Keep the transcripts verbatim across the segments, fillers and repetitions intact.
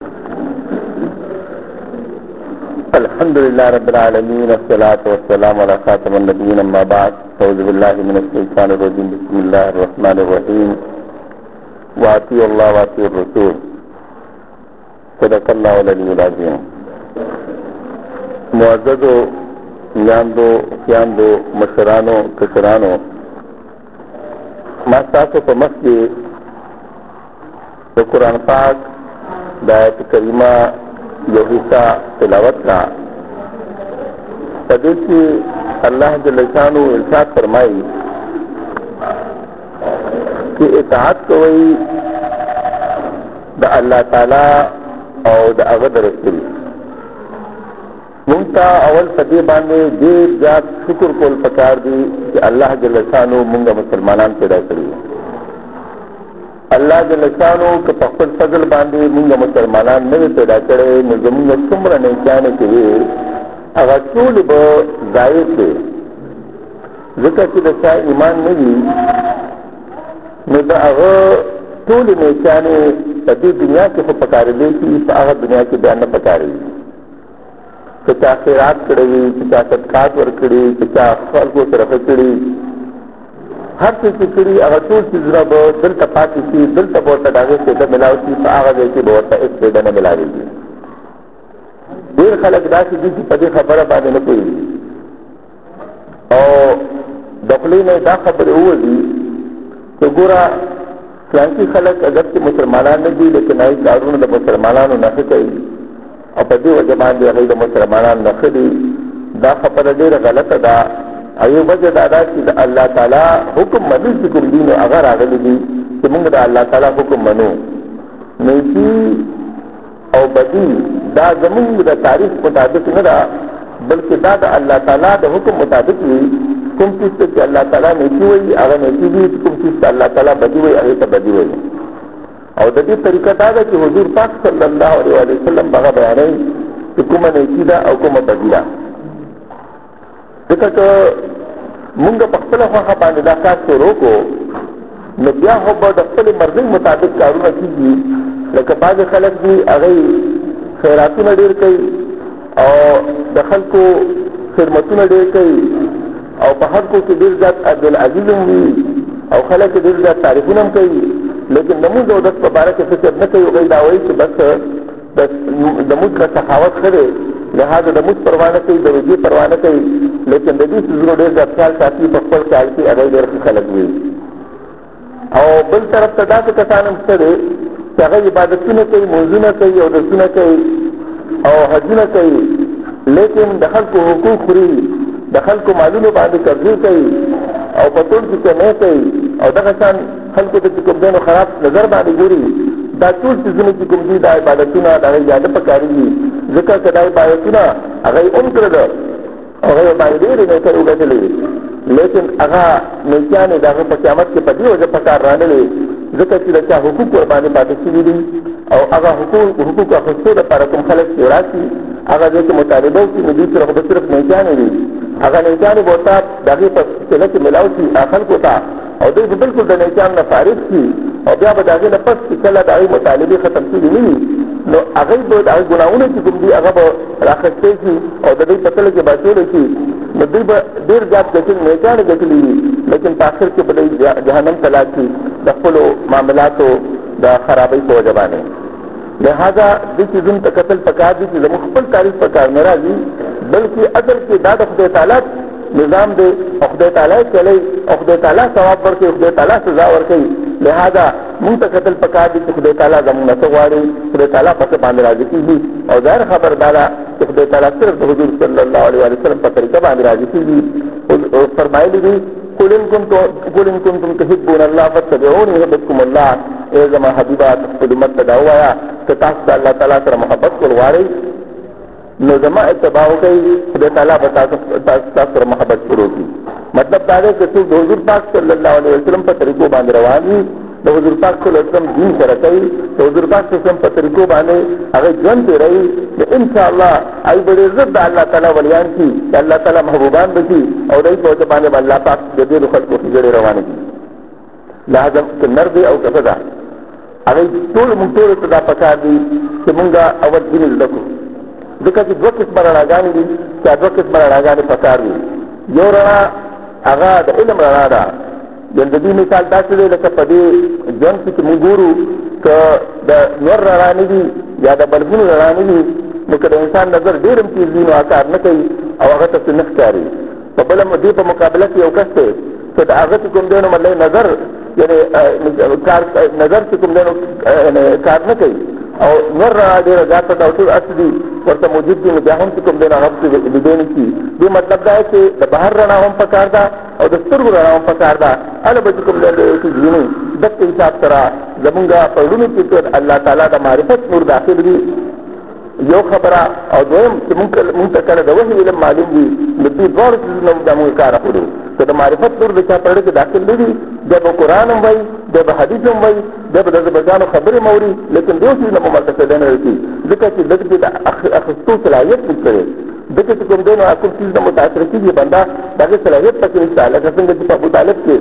الحمد لله رب العالمين والصلاة والسلام على خاتم النبيين أما بعد أعوذ بالله من الشيطان الرجيم بسم الله الرحمن الرحيم وأطيعوا الله وأطيعوا الرسول صدق الله العلي العظيم. معززو میاندو خیاندو مشرانو کشرانو، ما ستاسو په مخ کې د قرآن پاک د آیت کریمه یو حصہ تلاوت کا. په دې کې الله جل شانو ارشاد فرمایي چې اطاعت کوئ د الله تعالی او د هغه د رسول. مونږ ته اول په دې باندې ډېر زیات شکر کول پکار دي چې الله جل شانو مونږ مسلمانان پیدا کړي. الله جل شانو که په خپل فضل باندې مونږ مسلمانان نه پیدا کړي نو زمونږ څومره نیکیانې چې وي هغه ټول به ضایع شي. ځکه چې د چا ایمان نه وي نو د هغه ټولې نیکیانې په دې دنیا کې خو پکارېدی شي، په هغه دنیا کې بیا نه پکارېږي. که چا خیرات کړی وي، چې چا صدقات ورکړي، چې چا خلکو سره ښه کړي، هر څه چې کړي هغه ټول څیزونه به دلته پاتې شي، دلته به ورته د هغې فایده میلاو شي، په هغه ځای کې به ورته هېڅ فایده نه میلاوېږي. ډېر خلک داسې دي چې په دې خبره باندې نه پوهېږي او د خولې نه دا خبرې ووځي چې ګوره فلانکي خلک اگر چې مسلمانان نه دي لیکن هغوی کارونه د مسلمانانو نه ښه کوي او په دې وجه باندې هغوی د مسلمانانو نه ښه دي. دا خبره ډېره غلطه ده. او یو وجه دا ده چې د الله تعالی حکم منل چې کوم دي نو هغه راغلي دي چې موږ د الله تعالی حکم منو. نیکي او بدي دا زموږ د تاریخ مطابق نه ده بلکې دا د الله تعالی د حکم مطابق وي. کوم څیز ته چې الله تعالی نیکي وایي هغه نیکي وي، کوم څیز ته الله تعالی بدي وایي هغې ته بدي وایي. او د دې طریقه دا ده چې حضور پاک صلی الله علیه وسلم هغه بیانوي چې کومه نیکي ده او کومه بدي ده. ځکه که مونږ په خپله خوښه باندې دا کار شروع کړو نو بیا خو به د خپلې مرضۍ مطابق کارونه کېږي. لکه بعضې خلک دي هغوی خیراتونه ډېر کوي او د خلکو خدمتونه ډېر کوي او په خلکو کې ډېر زیات عبدالعزیز هم وي او خلک یې ډېر زیات تعریفونه هم کوي، لیکن د مونځ او دس په باره کې فکر نه کوي. هغوی دا وایي چې بس د مونځ نه سخاوت ښه دی، لہذا د مونځ پروا نه کوي، د روژې پروا نه کوي، لیکن د دې څیزونو ډېر زیات خیال ساتي. په خپل خیال کې هغوی ډېر ښه خلک وي. او بل طرف ته داسې کسان هم شته دی چې هغه عبادتونه کوي، مونځونه کوي، اودسونه کوي او حجونه کوي، لیکن د خلکو حقوق خوري، د خلکو مالونو باندې قبضې کوي او په ټول کې کمی کوي او دغه شان خلکو ته چې کوم دی نو خراب نظر باندې ګوري. دا ټول څیزونه چې کوم دي دا عبادتونه د هغوی یاده پکارېږي. ځکه که دا عبادتونه هغوی هم کړله هغوی باندې ډېرې نیکۍ وګټلې، لیکن هغه نیکیانې د هغه په قیامت کې په دې وجه په کار رانلې ځکه چې د چا حقوق ورباندې پاتې شوي دي او هغه حقوق حقوق اخیستو دپاره کوم خلک چې راشي هغه ځای کې مطالبه وکړي نو دوی سره خو به صرف نیکیانې وي. هغه نیکیانې به ورته د هغې په سله کې میلاو شي خلکو ته او دوی به بلکل د نیکیانو نه فارغ شي او بیا به د هغې نه پس چې کله د هغې مطالبې ختم شوي نه وي نو هغوی به د هغې ګناهونه چې کوم دي هغه به راخیستی شي او د دوی په تله کې به اچولی شي. نو دوی به ډېر زیات ګټلي نیکیانې ګټلي وي، لیکن په آخر کې به دوی جهنم ته لاړ شي د خپلو معاملاتو د خرابۍ په وجه باندې. لہذا دې څیزونو ته کتل پکار دي چې زموږ خپل تاریخ په کار نه راځي بلکې اصل کې دا د خدای تعالی نظام دی او خدای تعالی چلی او خدای تعالی ثواب ورکوي، خدای تعالی سزا ورکوي. لہذا مونږ ته کتل پکار دي چې خدای تعالی زموږ نه څه غواړي، خدای تعالی په څه باندې راضي کېږي او ظاهر خبر دا ده چې خدای تعالی صرف د حضور صلی الله علیه وسلم په طریقه باندې راضي کېږي. فرمایلی دي قل ان کنتم قل ان کنتم تحبون الله فاتبعوني يحببكم الله. ای زما حبیبه خپل امت ته دا ووایه که تاسو د الله تعالی سره محبت کول غواړئ نو زما اتباع وکړئ، خدای تعالی به تاسو سره محبت شروع کړي. مطلب دا دی که څوک د حضور پاک صلی الله علیه وسلم په طریقو باندې روان وي، د حضور پاک صلی الله علیه وسلم دین سره کوي، د حضور پاک صلی الله علیه وسلم په طریقو باندې هغه ژوند تېروي، نو انشاءالله هغوی به ډېر زر د الله تعالی ولیان شي، د الله تعالی محبوبان به شي او د هغوی په وجه باندې به الله پاک د ډېرو خلکو ښېګړې روانې کړي. لہذا که نر دی او که ښځه هغوی ټول موږ ټولو ته دا پکار دي چې مونږ اول دین زده کړو ځکه چې دوه قسمه رڼاګانې دي چې دوه قسمه رڼاګانې پکار دي یو رڼا هغه د علم رڼا ده یعنې د دې مثال داسې دی لکه په دې ژوند کې چې مونږ ګورو که د نور رڼا نه وي یا د بلبونو رڼا نه وي نو که د انسان نظر ډېر هم تېز وي نو هغه کار نه کوي او هغه ته څه نه ښکاري په بله دې په مقابله کې یو کس دی چې د هغه چې کوم دی نو مطلب نظر یعنې کار نظر چې کوم دی نو کار نه کوي او نور رڼا ډېره زیاته ده او ټول هر څه دي ورته موجود دي نو بیا هم چې کوم دی نو هغه پسې لیدی نه شي دې مطلب دا چې د بهر رڼا هم پکار ده او د سترګو رڼا هم پکار ده هله به چې کوم دی یو څیز ویني دقه حساب سره زمونږ په زړونو کې ټول الله تعالی د معرفت نور داخل وي یو خبره او دویم چې مونږ ته کله د وحي علم معلوم وي نو دې دواړو څیزونه د مونږ کار اخلو که د معرفت نور د چا په زړه کې داخل نه وي دی به قرآن هم وایي دی به حدیث هم وایي دی به د بزرګانو خبرې هم اوري لیکن دې څیزونه مو ورته پیدا نه رسي ځکه چې دغه کې د اخیستو صلاحیت نشته دی دغه چې کوم دی نو کوم څیز نه متاثر کېږي بنده د هغې صلاحیت پکې نشته لکه څنګه چې په ابو طالب کې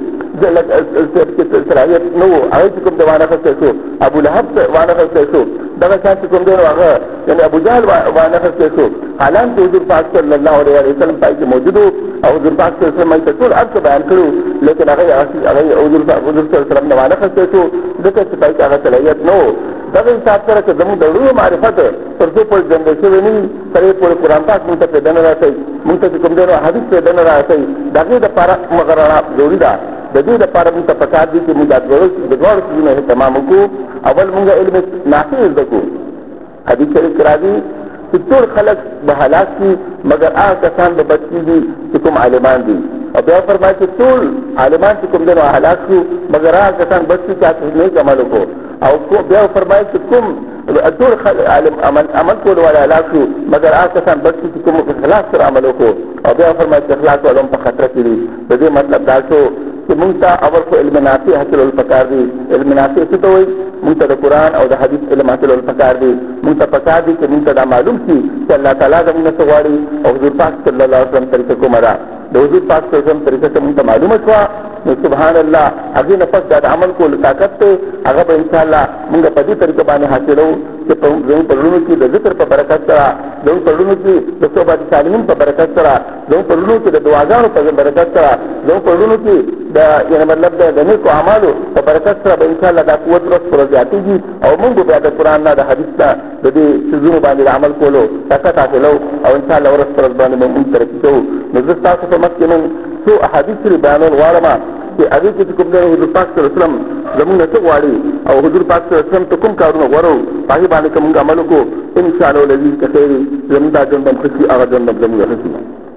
صلاحیت نه و هغه چې کوم دی وانخستی شو ابو لهب وانخستی شو دغه شان چې کوم دی نو هغه یعنې ابو جهل وانخستی شو حالان چې حضور پاک صلی الله علیه وسلم پای کې موجود و او حضور پاک صلی الله علیه وسلم ته ټول هر څه بیان کړو لیکن هغه هغه حضور صلی الله علیه وسلم نه وانخستی شو ځکه چې پای کې هغه صلاحیت نه و دغه حساب سره که زموږ د زړونو معرفت تر څو پورې ژوندی شوی نه وي تر هغې پورې قرآن پاک مونږ ته پیدا نه رسوي مونږ ته چې کوم دی نو حدیث پیدا نه رسوي د هغې دپاره مغه رڼا ضروري ده د دې دپاره مونږ ته پکار دي چې مونږ د دواړو څیزونه اهتمام وکړو اول مونږ علم نافع زده کړو حدیث شریف کې راځي چې ټول خلک به هلاک شي مګر هغه کسان به بچ کېږي چې کوم عالمان دي او بیا فرمایي چې ټول عالمان چې کوم دی نو هلاک شو مګر هغه کسان بچ شي چې هغه نیک عمل وکړو او بیا فرمایي چې کوم ټول عالم عمل عمل کولو والا هلاک شو مګر هغه کسان بچ شي چې کوم اخلاص سره عمل وکړو او بیا فرمایي چې اخلاص والا هم په خطره کې دي د دې مطلب دا شو چې مونږ ته اول خو علم نافع حاصلول پکار دي علم نافع څه ته وایي مونږ ته د قرآن او د حدیث علم حاصلول پکار دي مونږ ته پکار دي چې مونږ ته دا معلوم شي چې الله تعالی زموږ نه څه غواړي او حضور پاک صلی الله علیه وسلم طریقه کومه ده د حضور پاک صلی الله علیه وسلم طریقه ته مونږ ته معلومه شوه نو سبحان الله هغې نه پس دا د عمل کولو طاقت دی هغه به انشاءالله مونږ په دې طریقه باندې حاصلو چې زموږ په زړونو کې د ذکر په برکت سره زموږ په زړونو کې د صحبت صالحین په برکت سره زموږ په زړونو کې د دعاګانو په برکت سره زموږ په زړونو کې د یعنې مطلب د نیکو اعمالو په برکت سره به انشاءالله دا قوت ورځ پر ورځ زیاتېږي او مونږ بیا د قرآن نه د حدیث نه د دې څیزونو باندې د عمل کولو طاقت حاصلو او انشاءالله ورځ پر ورځ باندې به مونږ ترقي کوو نو زه ستاسو په مخکې نن څو احادیث سرې بیانول غواړم چې هغې کې چې کوم دی حضور پاک صلی الله علیه وسلم زموږ نه څه غواړي او حضور پاک صلی الله علیه وسلم ته کوم کارونه غوره په هغې باندې که مونږ عمل وکړو انشاءالله العزیز که خیر وي زموږ دا ژوند هم ښه شي هغه ژوند هم زموږ ښه شي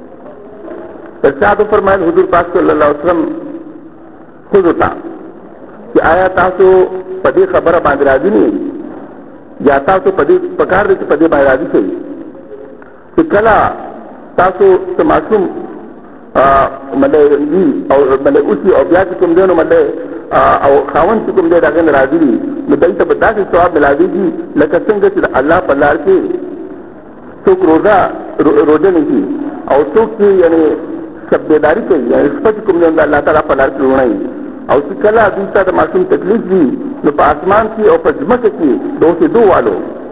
ارشاد وفرمایل حضور پاک صلی الله علیه وسلم ښځو ته چې آیا تاسو په دې خبره باندې راضي نه یا تاسو په دې پکار دی چې په دې باندې راضي شئ چې کله تاسو څه ماشوم مطلب وي او مطلب اوسي او بیا چې کوم دی نو مطلب او خاوند چې کوم دی د هغې نه راضي وي نو دوی ته به داسې ثواب ملاوېږي لکه څنګه چې د الله په لار کې څوک روزه روزه نیسي او څوک چې یعنې شبدیداري کوي یعنې شپه چې کوم دی د الله تعالی په لار کې روڼوي او چې کله دوی ته د ماشوم تکلیف وي نو په اسمان کې او په ځمکه کې د اوسېدو والو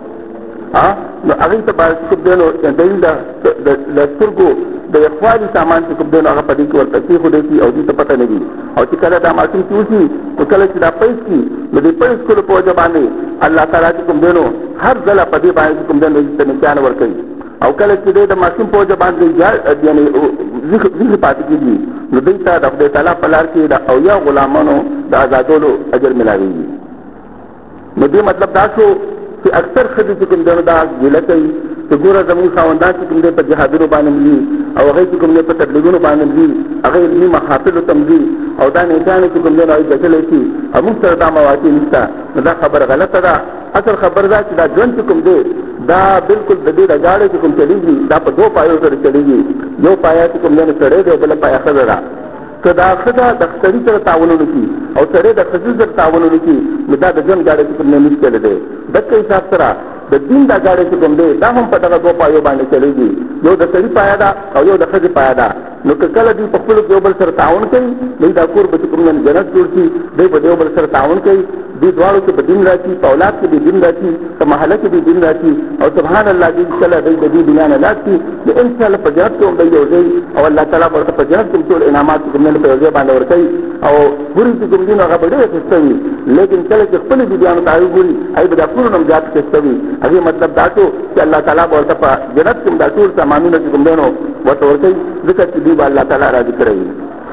نو هغې ته باید چې کوم دی نو دوی د سترګو د یخوالي سامان چې کوم دی نو هغه په دې کې ورته کېښودی شي او دوی ته پته نه وي او چې کله دا ماشوم چې وشي نو کله چې دا پیس کړي نو د پیس کولو په وجه باندې الله تعالی چې کوم دی نو هر ځله په دې باندې چې کوم دی نو ته نشانه ورکوي او کله چې دی د ماشوم په وجه باندې یعنې ویښې پاتې کېږي نو دوی ته د خدای تعالی په لار کې د اویا غلامانو د ازادولو اجر ملاوېږي نو دې مطلب دا شو چې اکثر ښځې چې کوم دی نو دا ګیله کوي چې ګوره زموږ خاوندان چې کوم دی په جهادونو باندې مري او هغوی چې کوم دی په تبلیغونو باندې مري هغه علمي محافلو ته مري او دا نیکانې چې کوم دی نو هغوی ګټلی شي او موږ سره دا مواقع نشته نو دا خبره غلطه ده اصل خبر دا چې دا ژوند چې کوم دی دا بالکل د دې د ګاډۍ چې کوم چلېږي دا په دوه پایو سره چلېږي یو پایه چې کوم دی نو سړی دی او بله پایه ښځه ده که دا ښځه د سړي سره تعاون وکړي او سړی د ښځې سره تعاون وکړي نو دا د ژوند ګاډۍ چې کوم دی مشکله دی دقه حساب سره د دین دا ګاډۍ چې کوم دی دا هم په دغه دوه پایو باندې چلېږي یو د سړي پایه ده او یو د ښځې پایه ده نو که کله دوی په خپلو کې یو بل سره تعاون کوي دوی دا کور به چې کوم جنت جوړ شي دوی به د یو بل سره تعاون کوي دې دواړو کې به دین راشي، په اولاد کې به دین راشي، په محله کې به دین راشي او سبحان الله دې کله دې د دې دنیا نه لاړ شي نو انشاءالله په جنت کې هم دی یو ځای او الله تعالی ورته په جنت کې ټول انعامات کوم نه په یو ځای باندې ورکوي او ګوري چې کوم دین هغه به ډېر ښایسته وي، لیکن کله چې خپلې بیبیانو ته وګوري هغې به دا ټول هم زیات ښایسته وي. هغې مطلب دا شو چې الله تعالی به ورته په جنت کې هم دا ټول سامانونه چې کوم دی نو ورته ورکوي، ځکه چې دوی به الله تعالی راضي کړی وي.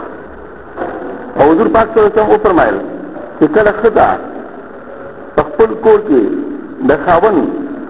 او حضور پاک صلی الله علیه وسلم وفرمایل چې کله ښځه په خپل کور کې د خاوند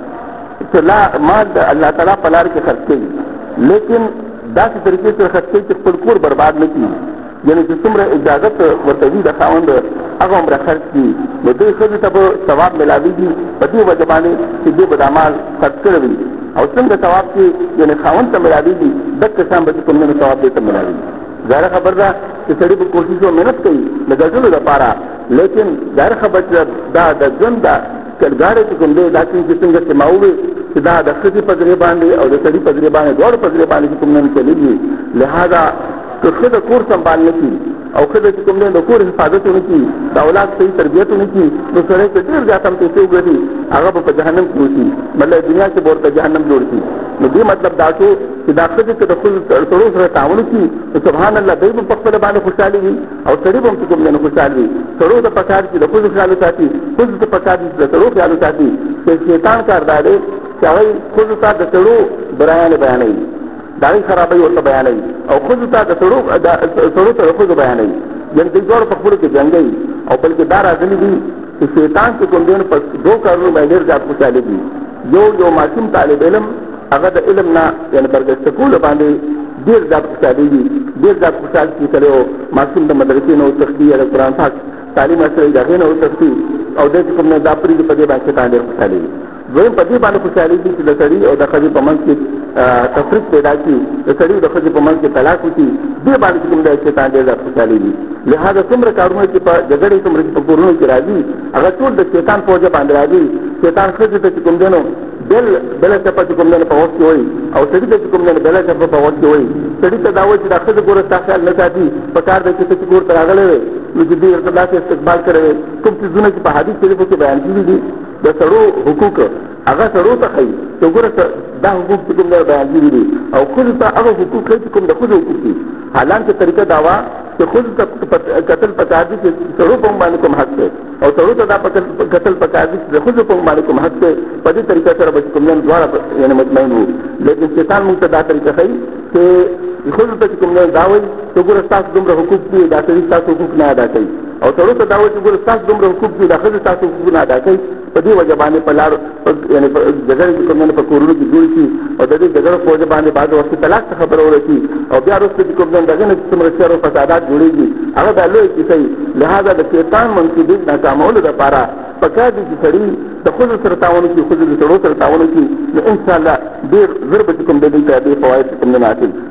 چې مال د الله تعالی په لار کې خرڅ کوي، لیکن داسې طریقې سره خرڅ کوي چې خپل کور برباد نه کړي، یعنې چې څومره اجازت ورته وي د خاوند هغه عمره خرڅ کړي، نو دې ښځې ته به ثواب میلاویږي په دې وجه باندې چې دې به دا مال خرڅ کړی وي. او څنګه ثواب چې یعنې خاوند ته میلاویږي دغه شان به چې کوم نه ثواب دې ته میلاویږي. ظاهره خبر ده چې سړي به کوشش او محنت کوي د ګټلو لپاره، لیکن ظاهره خبر دا د ژوند دا کلګاړې چې کوم دی دا چې څنګه چې ما وویل چې دا د ښځې په ذریعه باندې او د سړي په ذریعه باندې دواړو په ذریعه باندې چې کوم نه چلېږي. لہذا که ښځه کور سنبال نه کړي او ښځه چې کوم دی د کور حفاظت ونه کړي، د اولاد صحیح تربیت ونه کړي، نو سړی که ډېر زیات هم پیسې وګټي هغه به په جهنم کې اوسي، مطلب دنیا کې به ورته جهنم جوړ شي. نو دې مطلب دا شو چې دا ښځې که د ښځو سړو سره تعامل وکړي نو سبحان الله دوی به په خپله باندې خوشحالي وي او سړي به هم چې کوم دی نو خوشحال وي. سړو ته پکار چې د ښځو خیال وساتي، ښځو ته پکار چې د سړو خیال وساتي. چې شیطان کار دا دی چې هغوی ښځو ته د سړو برایانې بیانوي، د هغوی خرابۍ ورته بیانوي او ښځو ته د سړو سړو ته د ښځو بیانوي، یعنې دوی دواړو په خپلو کې جنګوي. او بلکې دا راغلي دي چې شیطان چې کوم دی نو په دوو کارونو باندې ډېر زیات خوشحالېږي. یو یو ماشوم طالب علم هغه د علم نه یعنې برګشته کولو باندې ډېر زیات خوشحالېږي، ډېر زیات خوشحال چې کله یو ماشوم د مدرسې نه وتښتي یا د قرآن پاک تعلیم حاصلوي د هغې نه وتښتي او دی چې کوم نه دا پرېږدي په دې باندې شیطان ډېر خوشحالېږي. دویم په دې باندې خوشحالېږي چې د سړي او د ښځې په منځ کې تفریق پیدا کړي، د سړي او د ښځې په منځ کې طلاق وشي، دې باندې چې کوم دی شیطان ډېر زیات خوشحالېږي. لہذا څومره کارونه چې په جګړې څومره چې په کورونو کې راځي هغه ټول د شیطان په وجه باندې راځي. شیطان ښځې ته چې کوم دی نو بل بله چپه چې کوم دی په وخت کې وایي او سړي ته چې کوم دی بله چپه په وخت کې وایي. سړي ته دا وایي چې دا ښځه ګوره ستا خیال نه ساتي، په کار دی چې ته چې کور ته راغلی وې نو چې دوی ورته داسې استقبال کړی وې. کوم څیزونه چې په حدیث شریفو کې بیان شوي دي د سړو حقوق هغه سړو ته ښایي چې ګوره دا حقوق چې کوم دی بیان شوي دي او ښځو ته هغه حقوق ښایي چې کوم د ښځو حقوق دي. حالانکه طریقه دا وه چې ښځو ته کتل پکار دي چې سړو په باندې کوم حق دی او سړو ته دا کتل پکار دي چې د ښځو په باندې کوم حق دی. په دې طریقه سره به چې کوم دی دواړه یعنې مطمئن وو. لیکن شیطان موږ ته دا طریقه ښایي چې ښځو ته چې کوم دی دا وایي چې ګوره ستاسو دومره حقوق دي دا سړي ستاسو حقوق نه ادا کوي او سړو ته دا وایي چې ګوره ستاسو دومره حقوق دي دا ښځې ستاسو حقوق نه ادا کوي. په دې وجه باندې په لارو یعنې په جګړې چې کوم دی په کورونو کې جوړ شي او د دې جګړو په وجه باندې بعض وخت طلاق ته خبره ورسي او بیا وروسته چې کوم دی د هغې نه چې څومره شر او فسادات جوړېږي هغه دا لویه کیسه وي. لہذا د شیطان منصوبې ناکامولو دپاره پکار دي چې سړي د ښځو سره تعاون وکړي، ښځې د سړو سره تعاون وکړي، نو انشاءالله ډېر ژر به چې کوم دی دوی ته دې فواید چې کوم دی حاصل شي.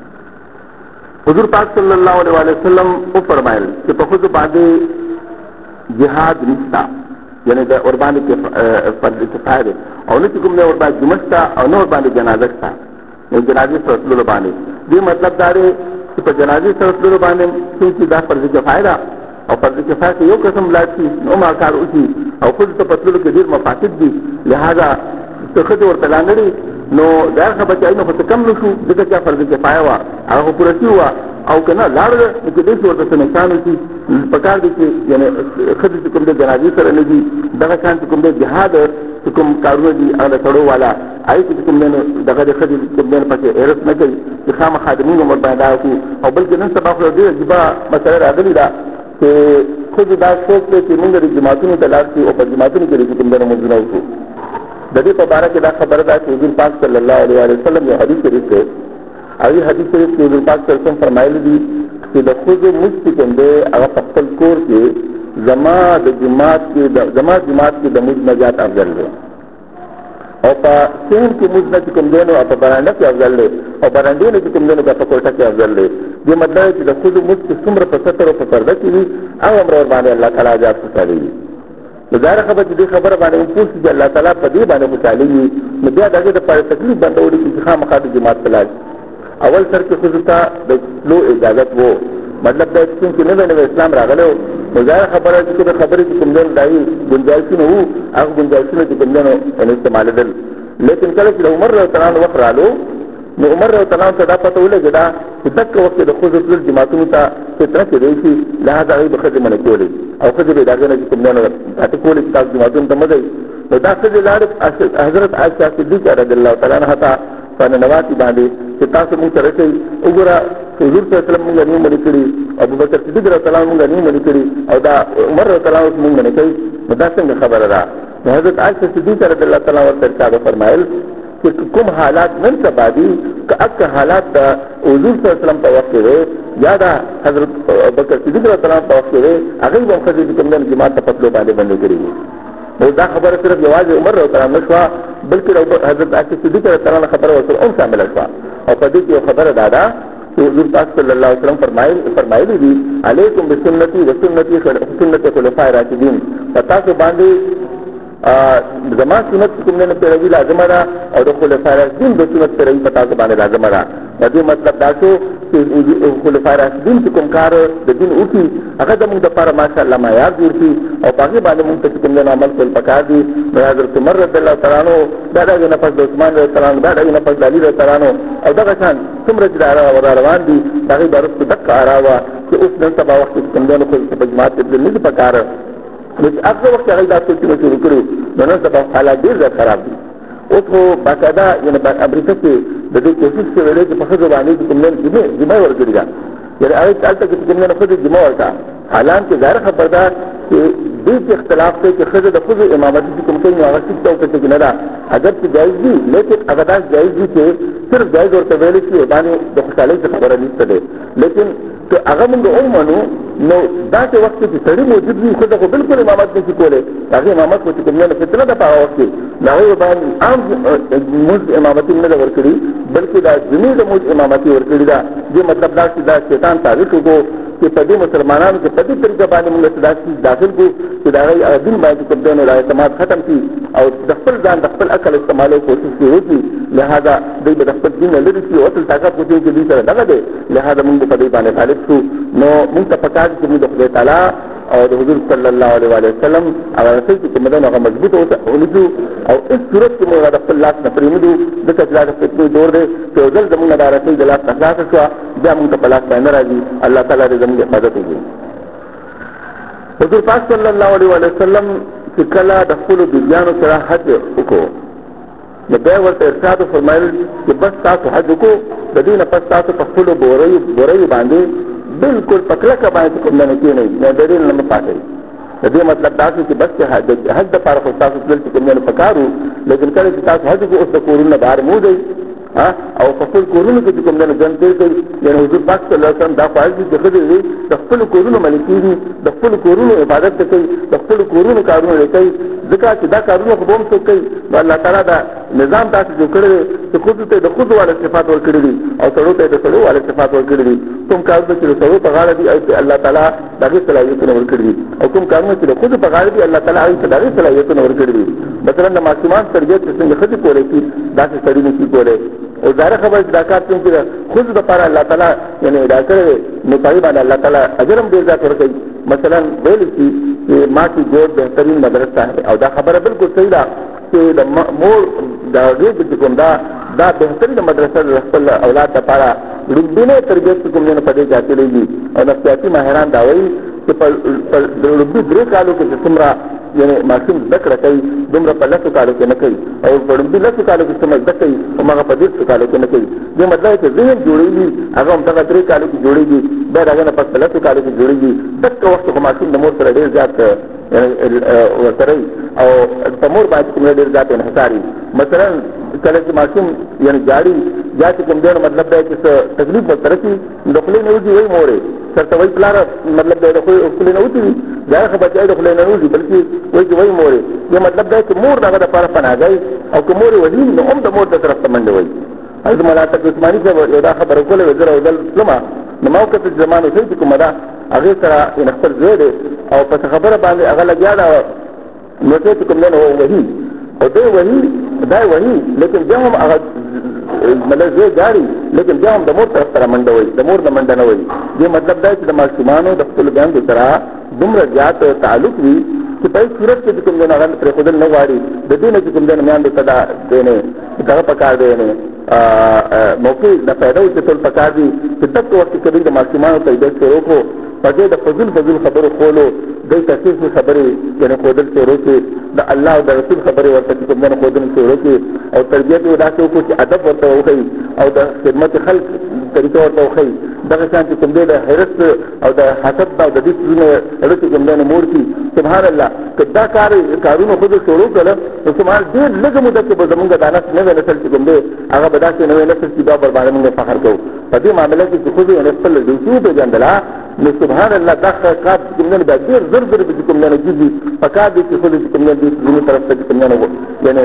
حضور پاک صلی الله علیه وسلم وفرمایل چې په ښځو باندې جهاد نشته، یعنې د ور باندې فرض کفایه دی او نه چې کوم دی ور باندې جمعه شته او نه ور باندې جنازه شته. نو جنازې سره تللو باندې دې مطلب دا دی چې په جنازې سره تللو باندې چونکې دا فرض کفایه ده او فرض کفایه کې یو قسم لاړ شي نو هم کار وشي او ښځو ته په تللو کې ډېر مفاسد دي. لہذا که ښځې ورته لاندړي نو ظاهر خبره چې نو خو څه کم نه شو ځکه چې فرض کفایه وه هغه خو پوره شوي وه او که نه لاړله نو کېدای شي ورته څه نقصان وشي. په کار دی چې یعنې ښځې چې کوم دی جنازې سره نه دي دغه شان چې کوم دی جهاد چې کوم کارونه دي هغه د سړو والا هغې کې چې کوم دی نو دغه د ښځې کوم دی پکې حرص نه کوي چې خامخا د مونږ هم ورباندې دا وکړو. او بلکې نن سبا خو ډېره عجیبه مسله راغلې ده چې ښځو دا سوچ دی چې مونږ د جماعتونو ته لاړ شو او په جماعتونو کې چې کوم دی لمونځونه وکړو. د دې په باره کې دا خبره ده چې حضور پاک صلی الله علیه وسلم یو حدیث شریف دی. هغې حدیث شریف کې حضور پاک صلی الله علیه وسلم فرمایلي دي چې د ښځو مونځ چې کوم دی هغه په خپل کور کې زما د جماعت کې زما جماعت کې د مونځ نه زیات افضل دی او په صحن کې مونځ نه چې کوم دی نو په برانډه کې افضل دی او برانډې نه چې کوم دی نو په کوټه کې افضل دی. دې مطلب چې د ښځو مونځ چې څومره په ستر او په پرده کې وي هغه عمر ورباندې الله تعالی زیات خوشحالېږي. نو ظاهره خبره چې دې خبره باندې هم پوه شي چې الله تعالی په دې باندې خوشحالېږي نو بیا د هغې دپاره تکلیف بندولی چې خامخا د جماعت ته لاړ شي. اول سر کې ښځو ته د تلو اجازت و، مطلب دا چې چونکې نوی نوی اسلام راغلی و نو ظاهر خبره چې کومه خبرې چې کوم ځای دایي ګنجایشونه وو هغه ګنجایشونه چې کوم ځای نو استعمالېدل لیکن کله چې عمر رضی الله عنه وخت رالو نو عمر رضی الله عنه ته دا پته ولګېده دا چې دغه وخت د ښځو تلل جماعتونو ته فطره کېدی شي لهذا هغوی به ښځې منع کولې او ښځې به یې د هغې نه چې کوم ځای نه پاتې کولې چې تاسو جماعتونو ته مه ځئ نو دا ښځې لاړې حضرت عایشه صدیقه رضی الله تعالی عنها ته په ننواتې باندې چې تاسو مونږ ته رسئ وګوره حضور صلی الله علیه وسلم مونږ نیو منې کړي ابوبکر صدیق رضی الله عنه مونږ نیو منې کړي او دا عمر رضی الله عنه مونږ منې کوي نو دا څنګه خبره ده نو حضرت عایشه صدیقه رضی الله تعالی عنها ورته ارشاد فرمایل چې کوم حالات نن سبا دي که اکه حالات د حضور صلی الله علیه وسلم په وخت کې یا د حضرت ابوبکر صدیق رضی الله عنه په وخت کې هغوی به هم ښځې چې کوم دی جماعت ته په تلو باندې بندې کړي وي نو دا خبره صرف یوازې عمر رضی الله عنه نه شوه بلکې حضرت عایشه صدیقه رضی الله عنه خبره ورسره هم شامله شوه او په دې کې یو خبره دا ده چې حضور پاک صلی الله علیه وسلم فرمایل فرمایلی دي علیکم بسنتي وسنتي سنت خلفاء راشدین په تاسو باندې زما سنت کوم نه پیروي لازمه ده او د خلفاء راشدین د سنت پیروي په تاسو باندې لازمه ده د دې مطلب دا شو چې خلفاء راشدین چې کوم کار د دین وکړي هغه زموږ دپاره ماشاءالله معیار جوړ کړي او په هغې باندې مونږ ته چې کوم عمل کول پکار دي نو حضرت عمر رضی الله تعالی عنه دا د هغې نه پس د عثمان رضی الله عنه دا د هغې نه پس د علي رضی الله عنه او دغه شان څومره چې را روان دي د هغې به وروسته دقه ارا وه چې اوس نن سبا وخت کې چې کوم دی نو خو په جماعت کې تلل نه دي پکار نو چې هغه وخت هغوی دا سوچونه شروع کړي نو نن سبا حالات ډېر زیات خراب دي اوس خو باقاعده یعنې امریکا کې د دې کوشش شوی دی چې په ښځو باندې چې کوم دی جمعې جمعه ورکړې ده یعنې هغې هلته کې چې کوم دی نو ښځې جمعه ورکړه حالان کې ظاهره خبر ده چې دې کې اختلاف دی چې ښځه د ښځو امامتي چې کوم کوي نو هغه ټیک ته وکړي چې نه ده اگر چې جایز دي لیکن هغه داسې جایز دي چې صرف جایز ورته ویلی شي باندې د خوشحالۍ څه خبره نشته دی لیکن که هغه مونږ ومنو نو داسې وخت کې چې سړي موجود وي ښځه خو بلکل امامت نه شي کولی هغې امامت خو چې کوم نه فتنه ده په هغه وخت کې نو هغوی باندې عام مونځ امامتي نه ده ورکړي بلکې دا جمعې د مونځ امامتي ورکړي ده دې مطلب دا چې دا شیطان تعریف وکړو چې په دې مسلمانانو کې په دې طریقه باندې موږ ته دا چیز داخل کړو چې د هغوی دین باندې کوم دی نو دا اعتماد ختم کړي او د خپل ځان د خپل عقل استعمالو کوشش یې وکړي لهذا دوی به د خپل دین نه لرې شي او اصل طاقت وکړي چې دوی سره دغه دی لهذا موږ په دې باندې غالب شو نو موږ ته پکار دي چې موږ د خدای تعالی او د حضور صلی الله علیه وسلم هغه رسول چې کوم دی نو هغه مضبوط ونیسو او هېڅ صورت کې موږ د خپل لاس نه پرېږدو ځکه چې دا د فتنې دور دی چې یو ځل زموږ نه دا رسول د لاس نه خلاصه شوه بیا موږ ته په لاس باندې نه راځي الله تعالی دې زموږ حفاظت وکړي حضور پاک صلی الله علیه وسلم چې کله د خپلو بیبیانو سره حج وکړو نو بیا ورته ارشاد وفرمایل چې بس تاسو حج وکړو د دې نه پس تاسو په خپلو بوریو بوریو باندې بالکل په کلکه باندې کوم نه کېنئ نو د دې نه مه پاتئ د دې مطلب دا چې بس چې حج دپاره خو تاسو تلل چې کوم نه پکار وو لیکن کله چې تاسو حج وکړو اوس د کورونو نه بهر مه وځئ او په خپل کورونو کې چې کوم دی نو ژوند تېر کوي یعنې حضور پاک صلی الله علیه وسلم دا خواهش دي چې ښځې د خپلو کورونو ملک کېږي د خپلو کورونو عبادت ته کوي د خپلو کورونو کارونه یې کوي ځکه چې دا کارونه خو به هم څوک کوي نو الله تعالی دا نظام داسې جوړ کړی دی چې ښځو ته یې د ښځو والا صفات ورکړي دي او سړو ته یې د سړو والا صفات ورکړي دي کوم کارونه چې د سړو په غاړه دي الله تعالی د هغې صلاحیتونه ورکړي دي او کوم کارونه چې د ښځو په غاړه دي الله تعالی هغې ته د هغې صلاحیتونه ورکړي دي مثلا د ماشومان تربیت چې څنګه ښځې کولی شي داسې سړي نه شي کولی او ظاهره خبره چې دا کار څنګه د ښځو دپاره الله تعالی یعنې ادا کړی دی نو په هغې باندې الله تعالی اجر هم ډېر زیات ورکوي مثلا ویلی شي چې ما کې ګور بهترین مدرسه ہے او دا خبره بالکل صحیح ده چې د مور د هغې چې کوم دا دا بهترین مدرسه د خپل اولاد دپاره لومبینۍ تربیت چې کوم دی نو په دې کې حاصلېږي او نفسیاتي ماهران دا وایي چې په لومبي درې کالو کې چې څومره یعنې ماشوم زده کړه کوي دومره په لسو کالو کې نه کوي او په لومبي لسو کالو کې څومره زده کوي هماغه په دېرشو کالو کې نه کوي دې مطلب چې ذهن جوړېږي هغه همدغه درې کالو کې جوړېږي بیا د هغې نه پس په لسو کالو کې جوړېږي دغه وخت خو ماشوم د مور سره ډېر زیات ورسره وي او په مور باندې کوم ډېر زیات انحصار وي مثلا کله چې ماشوم یعنې جاړي یا چې کوم دی نو مطلب دی چې څه تکلیف ورسره کړي د خولې نه وځي وایي مورې سرته وایي پلاره مطلب دی د خولې نه وځي وي ځای خو بچی د خولې نه نه وځي بلکې وایي چې وایي مورې دې مطلب دی چې مور د هغه دپاره پناهګۍ او که مور یې ولي نو هم د مور د طرف ته منډې وایي حضرت مولانا تقي عثماني صاحب یو دا خبره کوله وایي زه راوځل تلمه نو ما وکتل چې زما نوسۍ چې کومه ده هغې سره یعنې خپل زوی دی او په څه خبره باندې هغه لګیا ده نوسۍ چې کوم دی نو وهي او دی وهي دا یې وهي لیکن بیا هم هغه مطلب زوی جاړي لیکن بیا هم د مور طرف سره منډه وایي د مور نه منډه نه وایي دې مطلب دا چې د ماشومانو د خپلو میندو سره دومره زیات تعلق وي چې په صورت کې کوم دی هغه پرې خودل نه غواړي د دې نه چې کوم دی میاندو ته دا دی نه دغه پکار دی نه موقع د پیدا او چې ټول پکار دي چې دغه وخت کې د ماشومانو تربیت شروع کو په دې د فضل فضل خبرو خولو د تحقیق خبرې یعنی خودل شروع کې د الله او د رسول خبرې ورته کوم نه خودل شروع کې او تربیت یو داسې وکړي چې ادب ورته وکړي او د خدمت خلق طریقه ورته وکړي دغه شان چې کوم دی د حیرت او د حسد او د دې څخه ورته کوم نه مور کی سبحان الله کدا کار کارونه خود شروع کړه نو سبحان ډېر لږ مده کې به زمونږ د انس نوې نسل چې کوم دی هغه به داسې نوې نسل چې دا بر باندې موږ فخر کوو په دې معاملې کې چې خود یې خپل د دوی په جندلا نو سبحان الله دا کار کوم نه به ډېر زر زر به کوم نه کیږي پکا دې چې خود کوم نه دې زموږ طرف ته کوم نه یعنی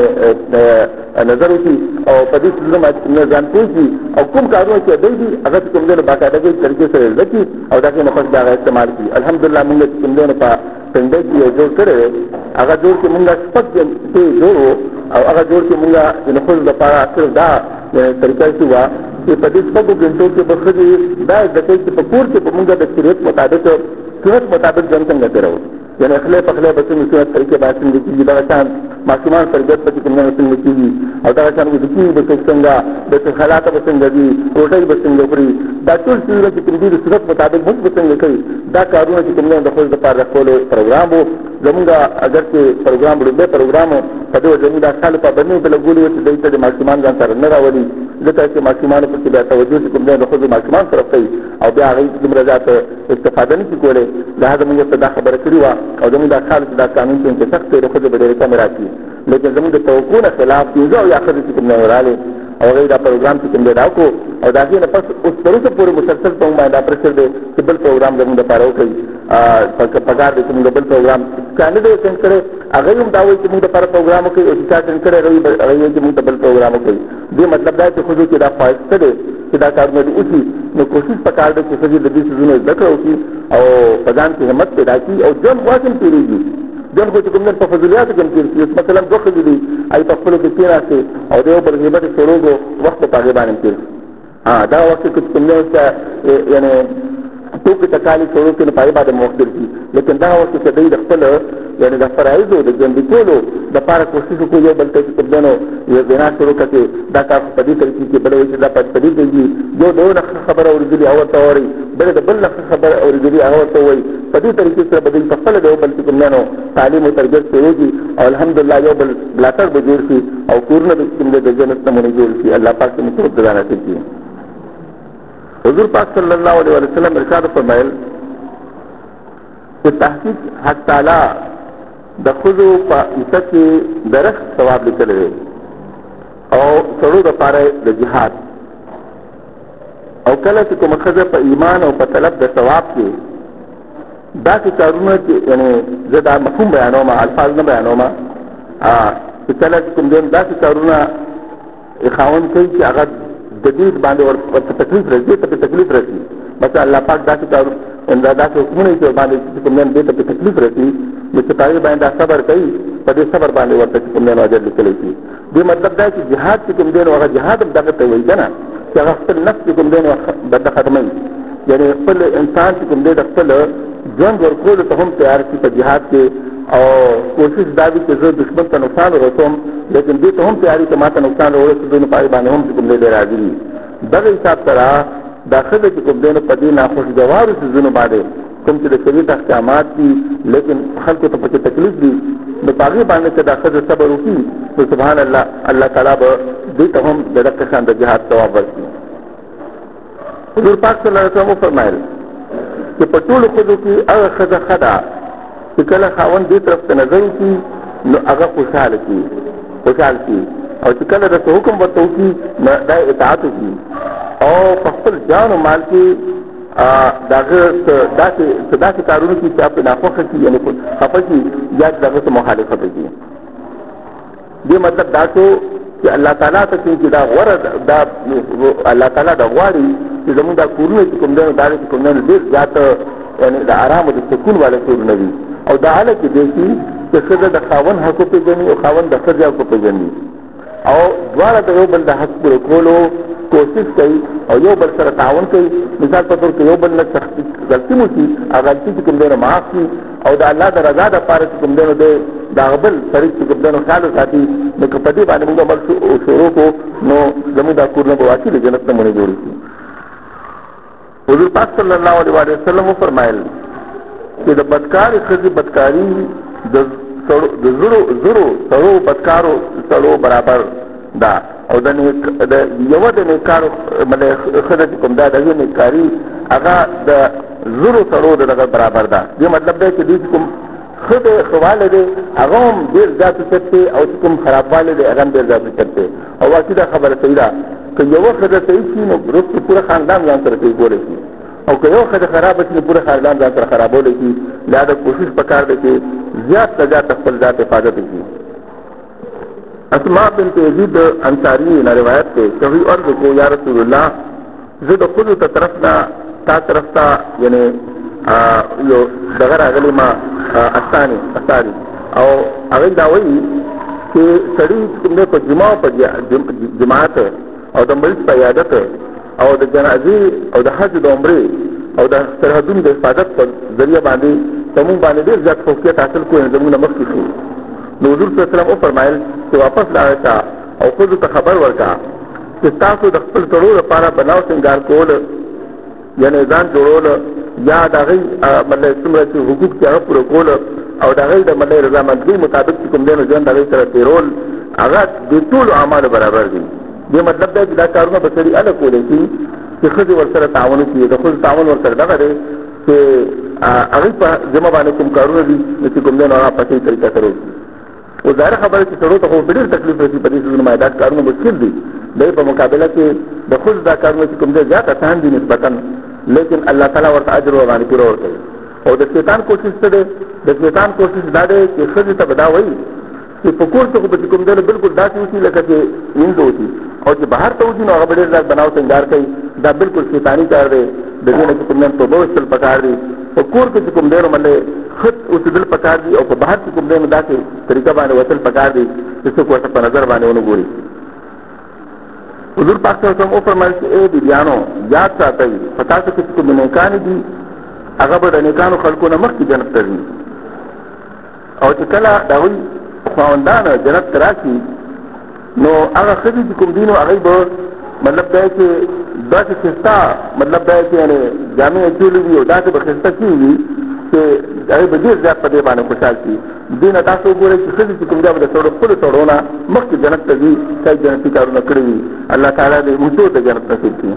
نظر وکړي او په دې څه ما کوم نه ځان پوښي او کوم کارونه چې دوی هغه کوم نه باقاعده طریقې سره لکه او دا کې نه پس دا استعمال کی الحمدلله موږ کوم نه په څنګه کې یو جوړ کړو هغه جوړ کې موږ سپک کې جوړو او هغه جوړ کې موږ د خپل لپاره اصل دا طریقې شو چې په دې سپکو ګنټو کې بخښي دا د دې په پور کې موږ د شریعت مطابق شریعت مطابق ځان څنګه درو یعنی خپل په خپل په څه طریقې باندې چې دا شان ماشومان تربیت پکې کوم نه څنګه کیږي او دا شان د دې په څنګه د خلات په څنګه دي روټي په څنګه پرې دا ټول څه چې کوم دي د شریعت مطابق موږ څنګه کوي دا کارونه چې کوم نه د خپل لپاره خپل پروګرام وو زمونږ اگر چې پروګرام ورته پروګرام په دې زمونږ د خلک په باندې په لګولې چې دایته د ماشومان ځان سره نه راوړي ځکه چې ماشومان په کې د توجه کوم نه د خپل ماشومان طرف کوي او بیا هغه د مرزات استفاده نه کوي لهدا موږ ته دا خبره کړې و او زمونږ د خلک دا قانون چې سخت دی خو به ډېر کم راځي لیکن زمونږ د توقع نه خلاف دی او یا خدای چې کوم نه وراله او دا پروګرام چې کوم دی راکو او دا کې نه پس اوس تر اوسه پورې مسلسل په باندې دا پرشر دی چې بل پروګرام زمونږ لپاره وکړي ا پګار دې موږ بل پروګرام کانه دې څنګه کړي هغه هم دا وایي چې موږ لپاره پروګرام وکړي او چې څنګه کړي راوي چې موږ بل پروګرام وکړي دې مطلب دا چې خو چې دا فائدہ ده چې دا کارونه دي اوسي نو کوشش وکړئ چې څنګه د دې څه ذکر وکړي او پدان کې همت پیدا کړي او جن واسم پیریږي جن کو چې کوم نه په فضیلت کې کې مثلا دوه دي اي په خپل کې راځي او دیو پر غیبت شروع کو وخت په غیبان کې ها دا وخت کې کوم نه یعنی تو کې تکالی شروع کې نه پای باندې موخر دي لیکن دا وخت چې دوی د خپل یعنی د فرایض او د جنبي کولو د لپاره کوشش کوي یو بل ته چې کومنو یو بنا شروع کړي دا کار په دې طریقې کې بل وایي دا په دې کې یو ډول خبره ورګلي او توري بل د بل خبره ورګلي هغه ته وایي په دې طریقې سره بدل په خپل د بل کومنو تعلیم او تربیت شروع دي او الحمدلله یو بل بلاټر به جوړ شي او کورنه د کومه د جنت نمونه جوړ شي الله پاک دې موږ ته دانه کوي حضور پاک صلی الله علیه وسلم ارشاد فرمایل چې تحقیق حق تعالی د خذو په ایتکه درخت ثواب لیکل او سړو د پاره د جهاد او کله چې کوم خزه په ایمان او په طلب د ثواب کې دا چې کارونه چې یعنی زدا مفهوم بیانوم الفاظ نه بیانوم ا چې کله کوم دین دا چې کارونه اخوان کوي چې هغه د دې باندې ورته تکلیف راځي ته تکلیف راځي مثلا الله پاک دا چې کار ان دا چې کومه چې باندې کوم دین دې ته تکلیف راځي نو چې پای باندې صبر کوي په دې صبر باندې ورته کوم دین اجر لیکل شي دې مطلب دا چې jihad چې کوم دین هغه jihad هم دغه ته وایي کنه چې هغه خپل نفس کوم دین بد ختمي یعنی خپل انسان چې کوم دین خپل ژوند ورکول ته هم تیار شي په jihad کې او کوشش دا وي چې زه دشمن ته نقصان ورسوم لیکن دې ته هم تیاری ته ماته نقصان ورسوي نو پای باندې هم کوم دین راځي دغه حساب سره داخله چې کوم دین په دې ناخوشګوار څه باندې کوم چې د شریعت احکامات دي لیکن خلکو ته پکې تکلیف دي نو پاغي باندې چې داخله صبر وکړي نو سبحان الله الله تعالی به دې ته هم د دغه شان د جهاد ثواب ورکړي حضور پاک صلی الله علیه وسلم فرمایل چې په ټول خود کې هغه خزه خدا چې کله خاوند دې طرف ته نظر وکړي نو هغه خوشاله کی خوشاله کی او چې کله د حکم ورته وکړي نو د اطاعت وکړي او په خپل جان او مال کې داغه داسې داسې کارونه کې چې په ناخوښه کې یعنی خفه کې یا دغه مخالفت کوي دې مطلب دا چې الله تعالی ته چې دا غوړه دا الله تعالی دا غواړي چې زموږ دا کورونه چې کوم دی دا چې کوم نه ډېر زیات یعنی د آرام او د سکون والے کورونه وي او دا حاله کې دی چې ښځه د خاوند حق پیژني او خاوند د ښځې حق پیژني او دواړه د یو بل د حق پوره کولو کوشش کوي او یو بل سره تعاون کوي مثال په تور کې یو بل نه غلطي مو شي هغه غلطي چې کوم دی نه معاف شي او د الله د رضا د پاره چې کوم دی نو دی د هغه بل شریک چې کوم دی نو خیال وساتي نو که په دې باندې موږ عمل شروع کړو نو زموږ دا کورونه به واقعي د جنت نمونې جوړ شي. حضور پاک صلی الله علیه وسلم وفرمایل چې د بدکارې ښځې بدکاري د زرو زرو سړو بدکارو سړو برابر ده او د یوه د نیکارو ښځه چې کوم ده د هغې نیکاري هغه د زرو سړو د دغه برابر ده. دې مطلب دی چې دوی چې کوم ښه دی ښه والی دی هغه هم ډېر زیات اوچت دی او چې کوم خرابوالی دی هغه هم ډېر زیات اوچت دی. او واقعي دا خبره صحیح ده که یوه ښځه صحیح شي نو وروسته پوره خاندان ځان سره صحیح کولی شي او که یو ښځه خرابه شي نو پوره خاندان ځان سره خرابولی شي. لهذا کوشش پکار دی چې زیات نه زیات خپل ذات حفاظت وکړي. اسماء بنت یزید انصاری نه روایت دی چې هغوی عرض کو یا رسول الله زه د ښځو ته طرف نه تا طرف ته یعنې یو دغه راغلی ما استانې استاري او هغوی دا وایي چې سړي کوم دی په جمعه په جماعت او د مریض په عیادت او د جنازې او د حج د عمرې او د سرحدونو د حفاظت په ذریعه باندې زموږ باندې ډېر زیات فوقیت حاصل کړو یعنې زموږ نه مخکې شو. نو حضور صلی الله علیه وسلم وفرمایل چې واپس لاړه شه او ښځو ته خبر ورکړه چې تاسو د خپل سړو لپاره بناو سنګار کول یعنې ځان جوړول یا د هغوی مطلب څومره چې حقوق چې هغه پوره کول او د هغوی د مطلب رضامندګۍ مطابق چې کوم دی نو ژوند د هغوی سره تېرول هغه د ټولو اعمالو برابر دي. دې مطلب دی چې دا کارونه به سړي هله کولی شي چې ښځې ورسره تعاون وکړي. د ښځو تعاون ورسره دغه دی چې هغوی په ذمه باندې کوم کارونه دي نو چې کوم دی نو هغه په صحیح طریقه سره وکړي. اوس ظاهره خبره چې سړو ته خو ډېر تکلیف رسي په دې څیزونو باندې دا کارونه مشکل دي. د په مقابله کې د ښځو دا کارونه چې کوم دی زیات اسان دي نسبتا لیکن الله تعالی ورته اجر ورباندې پوره ورکوي. او د شیطان کوشش څه دی؟ د شیطان کوشش دا دی چې ښځې ته به دا وایي چې په کور کې خو به چې کوم دی نو بلکل داسې وشي لکه چې وینځ وشي او چې بهر ته وځي نو هغه به ډېر زیات بناو سنګار کوي. دا بلکل شیطاني کار دی. د دې نه چې کوم دی توبه ویستل پکار دي. په کور کې چې کوم دی نو مطلب ښه اوسېدل پکار دي او په بهر کې کوم دی نو داسې طریقه باندې وتل پکار دي چې څوک ورته په نظر باندې ونه ګوري. حضور پاک صلی الله علیه وسلم وفرمایل چې ای بیبیانو یاد ساتئ په تاسو کې چې کوم نیکانې دي هغه به د نیکانو خلکو نه مخکې جنت ته ځي او چې کله د هغوی خاوندان جنت ته راشي نو هغه ښځې چې کوم دي نو هغوی به مطلب دا چې داسې ښایسته مطلب دا چې یعنې جامې اچولې وي او داسې به ښایسته شوي وي چې هغوی به ډېر زیات په دې باندې خوشحال شي. دې نه تاسو وګورئ چې ښځې چې کوم دی به د سړو خپلو سړو نه مخکې جنت ته ځي ښایي جنتي کارونه کړي وي. الله تعالی دې موږ ټول ته جنت نصیب کړي.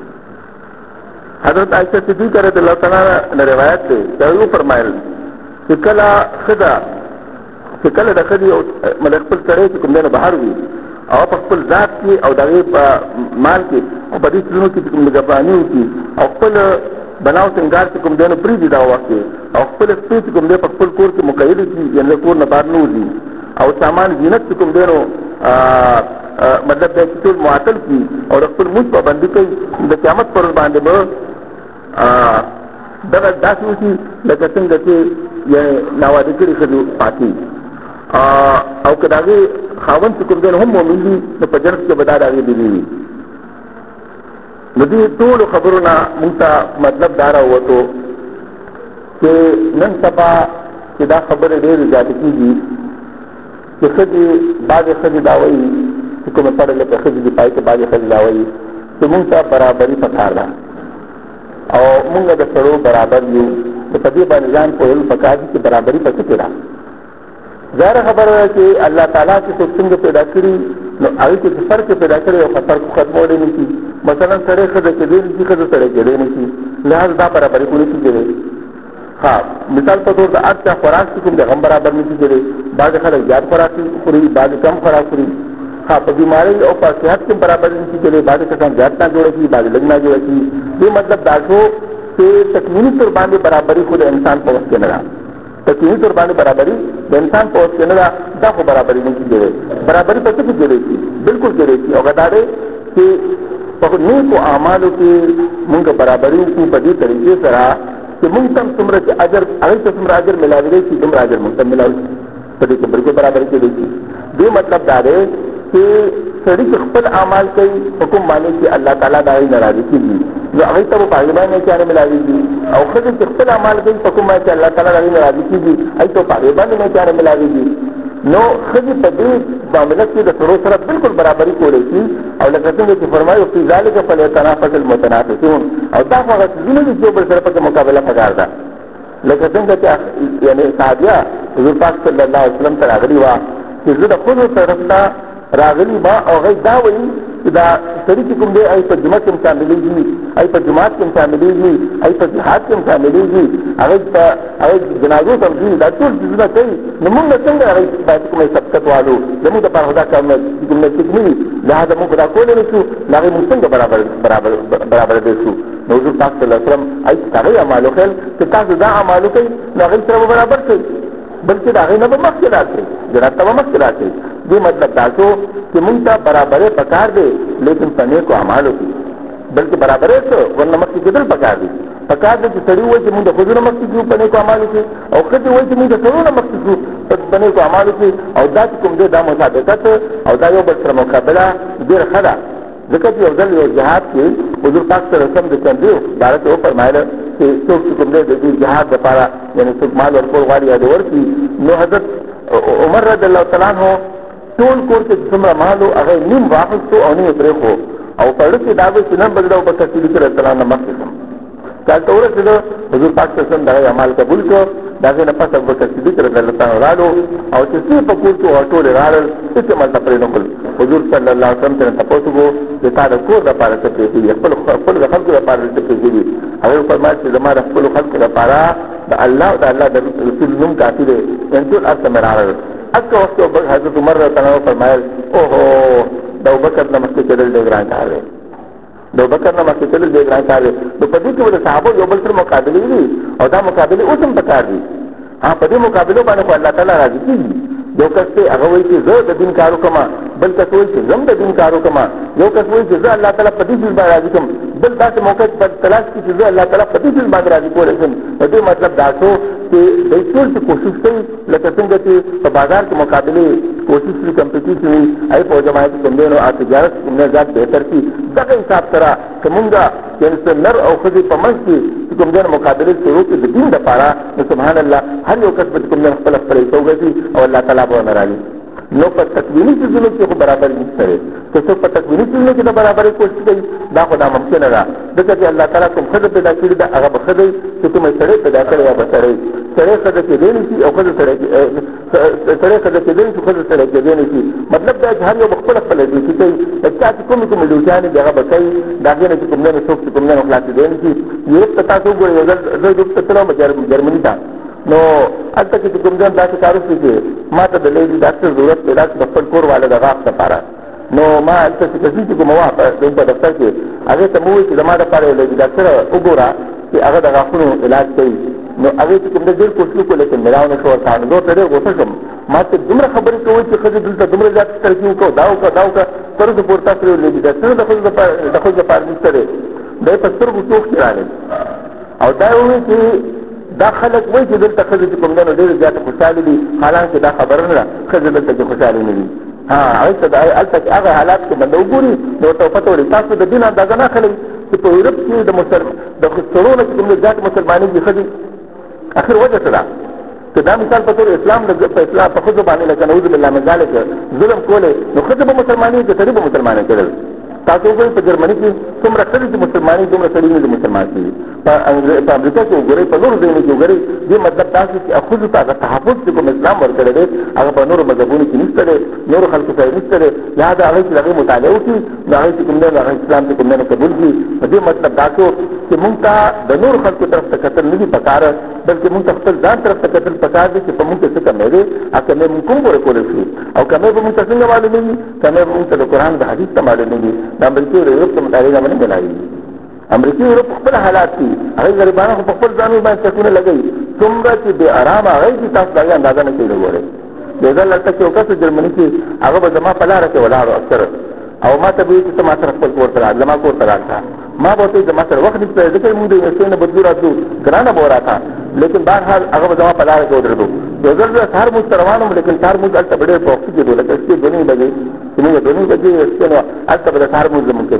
حضرت عائشہ صدیقہ رضی الله تعالی عنها روایت دی چې هغوی وفرمایل چې کله ښځه چې کله د ښځې مطلب خپل سړی چې کوم دی نو بهر وي او په خپل ذات کې او د هغې په مال کې او په دې څیزونو کې چې کوم نګهباني وکړي او خپل بناو سنګار چې کوم دی نو پرېږدي دا وخت کې او خپل شپې چې کوم دی په خپل کور کې مقید شي یعنې د کور نه بهر نه وځي او سامان زینت چې کوم دی نو مطلب دی چې ټول معطل کړي او د خپل مونځ پابندي کوي. د قیامت پر ورځ باندې به دغه داسې وشي لکه څنګه چې یعنې ناواده کړي ښځې پاتې او که د هغې خاوند چې کوم دی نو هم مؤمن وي نو په جنت کې به دا د هغې بیبي وي. نو دې ټولو خبرو نه مونږ ته مطلب دا راووتو چې نن سبا چې دا خبرې ډېرې زیاتې کېږي چې ښځې بعضې ښځې دا وایي چې کومه پړه لکه ښځې دي پای کې بعضې ښځې دا وایي چې مونږ ته برابري پکار ده او مونږ د سړو برابر یو. نو په دې باندې ځان پوهېدل پکار دي چې برابري په څه کې ده. ظاهره خبره ده چې الله تعالی چې څوک څنګه پیدا کړي نو هغوی کې چې فرق پیدا کړی او فرق ختمولی نه شي. مثلا سړی ښځه کېدی نه شي ښځه سړی کېدی نه شي لحاظ دا برابري خو نه شي کېدی. ها مثال په طور د هر چا خوراک چې کوم دی هم برابر نه شي کېدی. بعضې خلک زیات خوراک خوري بعضې کم خوراک خوري. ها په بیمارۍ او په صحت کې برابر نه شي کېدی. بعضې کسان زیات نه جوړه کړي بعضې لږ نه جوړه کړي. دې مطلب دا شو چې تکویني طور باندې برابري خو د انسان په وس کې نه ده. تکویني طور باندې برابري د انسان په وس کې نه ده. دا خو برابري نه شي کېدی. برابري په څه کې کېدی شي؟ بلکل کېدی شي. او دا دی چې په نیکو اعمالو کې مونږ برابري وکړو په دې طریقې سره چې مونږ ته هم څومره چې اجر هغوی ته څومره اجر ملاوېدی شي دومره اجر مونږ ته ملاوي شي. په دې کې بلکل برابري کېدی شي. دې مطلب دا دی چې سړي چې خپل اعمال کوي په کوم باندې چې الله تعالی د هغوی نه راضي کېږي نو هغوی ته به په هغې باندې نیکیانې ملاوېږي او ښځې چې خپل اعمال کوي په کوم باندې چې الله تعالی د هغې نه راضي کېږي هغوی ته په هغې باندې نیکیانې ملاوېږي نو ښځې په دې معامله کې د سړو سره بالکل برابري کولی شي او لکه څنګه چې فرمایي فی ذلک فلیتنافس المتنافسون او دا خو هغه څیزونه دي چې یو بل سره پکې مقابله پکار ده لکه څنګه چې یعنې صحابیه حضور پاک صلی الله علیه وسلم ته راغلي وه چې زه د ښځو طرف ته راغلي ما او هغوی دا وایي چې دا سړي چې کوم دی هغوی په جومات کې هم شاملېږي هغوی په جومات کې هم شاملېږي هغوی په جهاد کې هم شاملېږي هغوی په هغوی جنازو ته هم ځي دا ټول څیزونه کوي نو موږ څنګه هغوی باید کومه سبقت والو زموږ دپاره خو دا کارونه کوم نصیب نه وي لهذا موږ دا کولی نه شو نو هغوی موږ څنګه برابر برابر برابرېدی شو نو حضور پاک صلی الله علیه وسلم هغوی ته هغوی اعمال وښیل چې تاسو دا اعمال وکئ نو هغوی سره به برابر کړئ بلکې د هغې نه به مخکې راشئ جنت ته به مخکې راشئ دې مطلب دا شو چې موږ ته برابرۍ پکار دی لیکن په نیکو اعمالو کې بلکې برابرۍ څه ورنه مخکې کېدل پکار دي پکار دی چې سړي ووایي چې موږ د ښځو نه مخکې کړو په نیکو اعمالو کې او ښځې وایي چې موږ د سړو نه مخکې کړو په نیکو اعمالو کې او دا چې کوم دی دا مسابقت او دا یو بل سره مقابله ډېره ښه ده ځکه چې یو ځل یو جهاد کې حضور پاک صلی الله علیه وسلم د چندې باره کې وفرمایله چې څوک چې کوم دی د دې جهاد لپاره یعنې څوک مال ورکول غواړي یا د ورکړي نو حضرت عمر رضی الله تعالی عنه ټول کور کې څومره مال و هغه نیم واخیستو او نیم یې پرېښو او په زړه کې دا وایي چې نن به زه د ابوبکر صدیق رضی الله عنه نه مخکې شم چې هلته ورسېده حضور پاک صلی الله علیه وسلم د هغې اعمال قبول کړ د هغې نه پس ابوبکر صدیق رضی الله عنه راغلو او چې څه په کور کې وه ټول یې راغلل هېڅ یې ملته پرې نه کړل حضور صلی الله علیه وسلم ترې تپوس وکړو چې تا د کور دپاره څه پرېښي دي خپلو خپلو د خلکو دپاره څه پرېښي دي هغې وفرمایل چې زما د خپلو خلکو دپاره د الله او د الله د رسول نوم کافي دی یعنې ټول هر څه مې راغلل اکا وقت حضرت عمر رضی الله عنه فرمایل اوهو د ابوبکر نه مخکې کېدل ډېر ګران کار دی د ابوبکر نه مخکې کېدل ډېر ګران کار دی نو په دې کې به د صحابو یو بل سره مقابلې دي او دا مقابلې اوس هم پکار دي ها په دې مقابلو باندې خو الله تعالی راضي کېږي یو کس دی هغه وایي چې زه د دین کار وکړم بل کس وایي چې زه هم د دین کار وکړم یو کس وایي چې زه الله تعالی په دې څیز باندې راضي کړم بل داسې موقع په تلاش کې چې زه الله تعالی په دې څیز باندې راضي کولی شم نو دې مطلب دا شو چې دوی ټول چې کوشش کوي لکه څنګه چې په بازار کې مقابلې کوشش وي کمپټیشن وي هغې په جماعت کې کوم دی نو تجارت کوم دی ذات بهتر شي دغه حساب سره که مونږ یعنې نر او ښځې په منځ کې چې کوم دی مقابلې شروع کړي د دین دپاره نو سبحان الله هر یو کس به کوم دی خپله خپله حصه وګټي او الله تعالی به ونه راځي نو په تکویني څیزونو کې خو برابري نشته دی که څوک په تکویني څیزونو کې د برابرۍ کوشش کوي دا خو ناممکنه ده ځکه چې الله تعالی کوم ښځه پیدا کړې ده هغه به ښه دی چې کومه سړی پیدا کړی یا به سړی سړی ښځه کېدی نه شي او ښځه سړی سړی ښځه کېدی نه شي ښځه سړی کېدی نه شي مطلب دا چې هر یو به خپله خپله ډیوټي کوي د چا چې کومې کومې ډیوټیانې دي هغه به کوي د هغې نه چې کوم دی نو څوک چې کوم دی نو خلاصېدی نه شي یورپ ته تاسو وګورئ یو ځل زه یورپ ته تلم جرمني ته نو هلته کې چې کوم ځای داسې کار وشي چې ما ته د لیډي ډاکټر ضرورت پیدا شي د خپل کور والا د غاښ دپاره نو ما هلته چې کسي چې کومه وه په دفتر کې هغې ته مو ووایي چې زما دپاره یو لیډي ډاکټر وګوره چې هغه د غاښونو علاج کوي نو هغې چې کوم دی ډېر کوشش وکړو لیکن مې راونه شو ورته نو زه ورته ډېر غوسه شوم ما ته دومره خبرې کوئ چې ښځې دلته دومره زیات ترقي وکړو دا وکړه دا وکړه تر اوسه پورې تاسو یو لیډي ډاکټر د ښځو د ښځو دپاره نشته دی دی په سترګو ټوخ کې راغی او دا یې ووایي چې دا خلک وایي چې دلته ښځې چې کوم دی نو ډېرې زیاتې خوشحالې دي حالانکې دا خبره نه ده ښځې دلته کې خوشحالې نه دي ها هغې ته د هلته کې هغه حالات کې بنده وګوري نو ورته پته ولري تاسو د دین اندازه نه اخلئ چې په یورپ کې د مسلم د سړو نه چې کوم دی زیات مسلمانېږي ښځې اخر وجه څه ده که دا مثال په طور اسلام په اسلام په ښځو باندې لکه نعوذ بالله من ذلک ظلم کولی نو ښځې به مسلمانېږي که سړي به مسلمانې کېدل تاسو وګورئ په جرمني کې څومره ښځې چې مسلمانې دومره سړي نه دي مسلمان کېږي په امریکا کې وګورئ په نورو ځایونو کې وګورئ دې مطلب داسې چې ښځو ته هغه تحفظ چې کوم اسلام ورکړی دی هغه په نورو مذهبونو کې نشته دی نورو خلکو سره نشته دی لهذا هغوی چې د هغې مطالعه وکړي نو هغوی چې کوم دی نو هغه اسلام چې کوم دی نو قبول کړي په دې مطلب دا شو چې مونږ ته د نورو خلکو طرف ته کتل نه دي پکار بلکې مونږ ته خپل ځان طرف ته کتل پکار دي چې په مونږ کې څه کمی دی هغه کمی مونږ کوم پورې کولی شي او کمی به مونږ ته څنګه معلومېږي کمی به مونږ ته د قرآن د حدیث ته معلومېږي د امریکې او د یورپ په مطالعې نه باندې بلایي امریکې او یورپ خپل حالات دي هغوی غریبانه خو په خپل ځانونو باندې چکونه لګوي څومره چې بې ارامه هغوی چې تاسو د هغې اندازه نه کوي وګورئ یو ځل هلته کې یو کس جرمني کې هغه به زما په لاره کې ولاړ اکثر او ما ته به وایي چې ته ما سره خپل کور ته راځه زما کور ته راځه ما به ورته زما سره وخت نشته ځکه مونږ د یونیورسټۍ نه بدلو راتلو ګرانه به وراته لیکن بهرحال هغه به زما په لاره کې ودرېدو یو ځل زه سهار مونځ ته روان وم لیکن سهار مونځ هلته به ډېر په وختي کېدو لکه شپې دوه نیم بجې چې مونږ دوه نیم بجې شپې نو هلته به د سهار مونځ زمونږ کېدو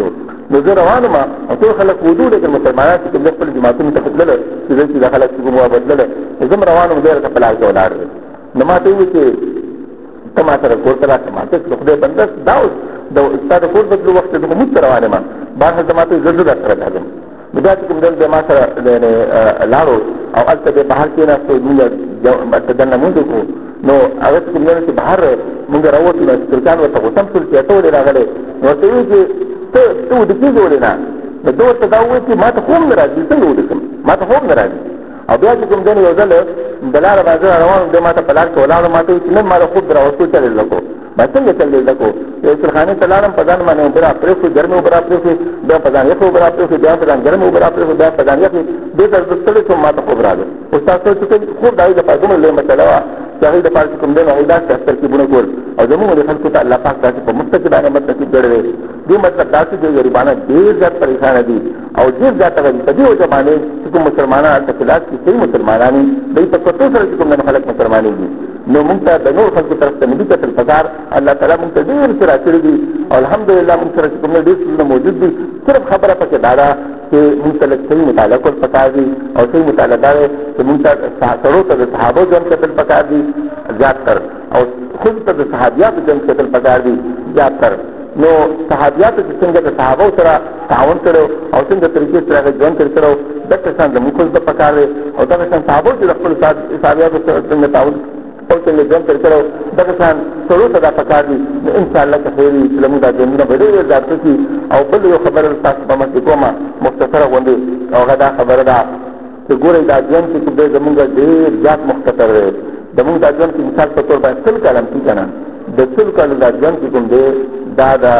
نو زه روان وم او ټول خلک ودو لیکن مسلمانان چې کوم ځای خپل جوماتونو ته تلله چې زه چې دا خلک چې کوم وبدلله زه هم روان وم دی راته په لار کې ولاړ دی نو ما ته وویل چې ته ما سره کور ته راشه ما ته د خدای بنده دا اوس د ستا د کور بدلو وخت زه مونځ ته روان یم بهرحال زه ما ته زه زه در سره راځم نو بیا چې کوم ځای دی ما سره لاړو او هلته دی بهر کېناستو مونږ ته دننه مونځ وکړو نو هغه چې کوم ځای چې بهر مونږ راووتو نو ترکان ورته غوسم شول چې ته ولې راغلی نو ورته وایي چې ته ته وده کېږې ولې نه نو ده ورته دا ووایي چې ما ته خوب نه راځي څنګه وده کړم ما ته خوب نه راځي او بیا چې کوم ځای یو ځل د لاره باندې روان دی ما ته په لار کې ولاړو ما ته وایي چې نن ما د خوب د راوستو چل یې زده کړو ما څنګه چل یې زده کړو یو سرخانې ته لاړم په ځان باندې اوبه را پرېښودې ګرمې اوبه را پرېښودې بیا په ځان یخې اوبه را پرېښودې بیا په ځان ګرمې اوبه را پرېښودې بیا په ځان یخې دې ته زه ستړی شوم ما ته خوب راغی اوس تاسو چې خوب د هغې دپاره دومره لویه مسله وه چې هغې دپاره چې کوم دی نو هغې داسې ترکیبونه کول او زموږ د خلکو ته الله پاک داسې په مستقي باندې نعمت نصیب کړی دی دې مطلب داسې دی غریبانه ډېر زیات پریشانه دي او ډېر زیات هغه دي په دې وجه باندې چې کوم مسلمانان هلته کلاس کې صحیح مسلمانان دي دوی په کتو سره چې کوم خلک مسلمانېږي نو موږ ته د نور خلکو طرف ته نه دي کتل پکار الله تعالی موږ ته ډېر څه راکړي دي او الحمدلله موږ سره چې کوم ډېر څیزونه موجود دي صرف خبره پکې دا ده چې موږ ته لږ صحیح مطالعه کول پکار دي او صحیح مطالعه دا دی چې موږ ته سړو ته د صحابو ژوند کتل پکار دي زیاتتر او ښځو ته د صحابیاتو ژوند کتل پکار دي زیاتتر نو صحابیاتو چې څنګه د صحابو سره تعاون کړو او څنګه طریقې سره هغه ژوند تېر کړو دغه شان زموږ ښځو ته پکار دی او دغه شان صحابو چې د خپلو صحابیاتو سره څنګه تعاون او څنګه ژوند تېر کړو دغه شان سړو ته دا پکار دي نو انشاءالله که خیر وي چې زموږ دا ژوندونه به ډېر زیات شي او بل یو خبره تاسو په مخکې کومه مختصره غوندې او هغه دا خبره ده چې ګورئ دا ژوند چې کوم دی زموږ ډېر زیات مختصر دی زموږ دا ژوند کې مثال په طور باندې سل کاله هم که نه د سل کالو دا ژوند چې کوم دی دا د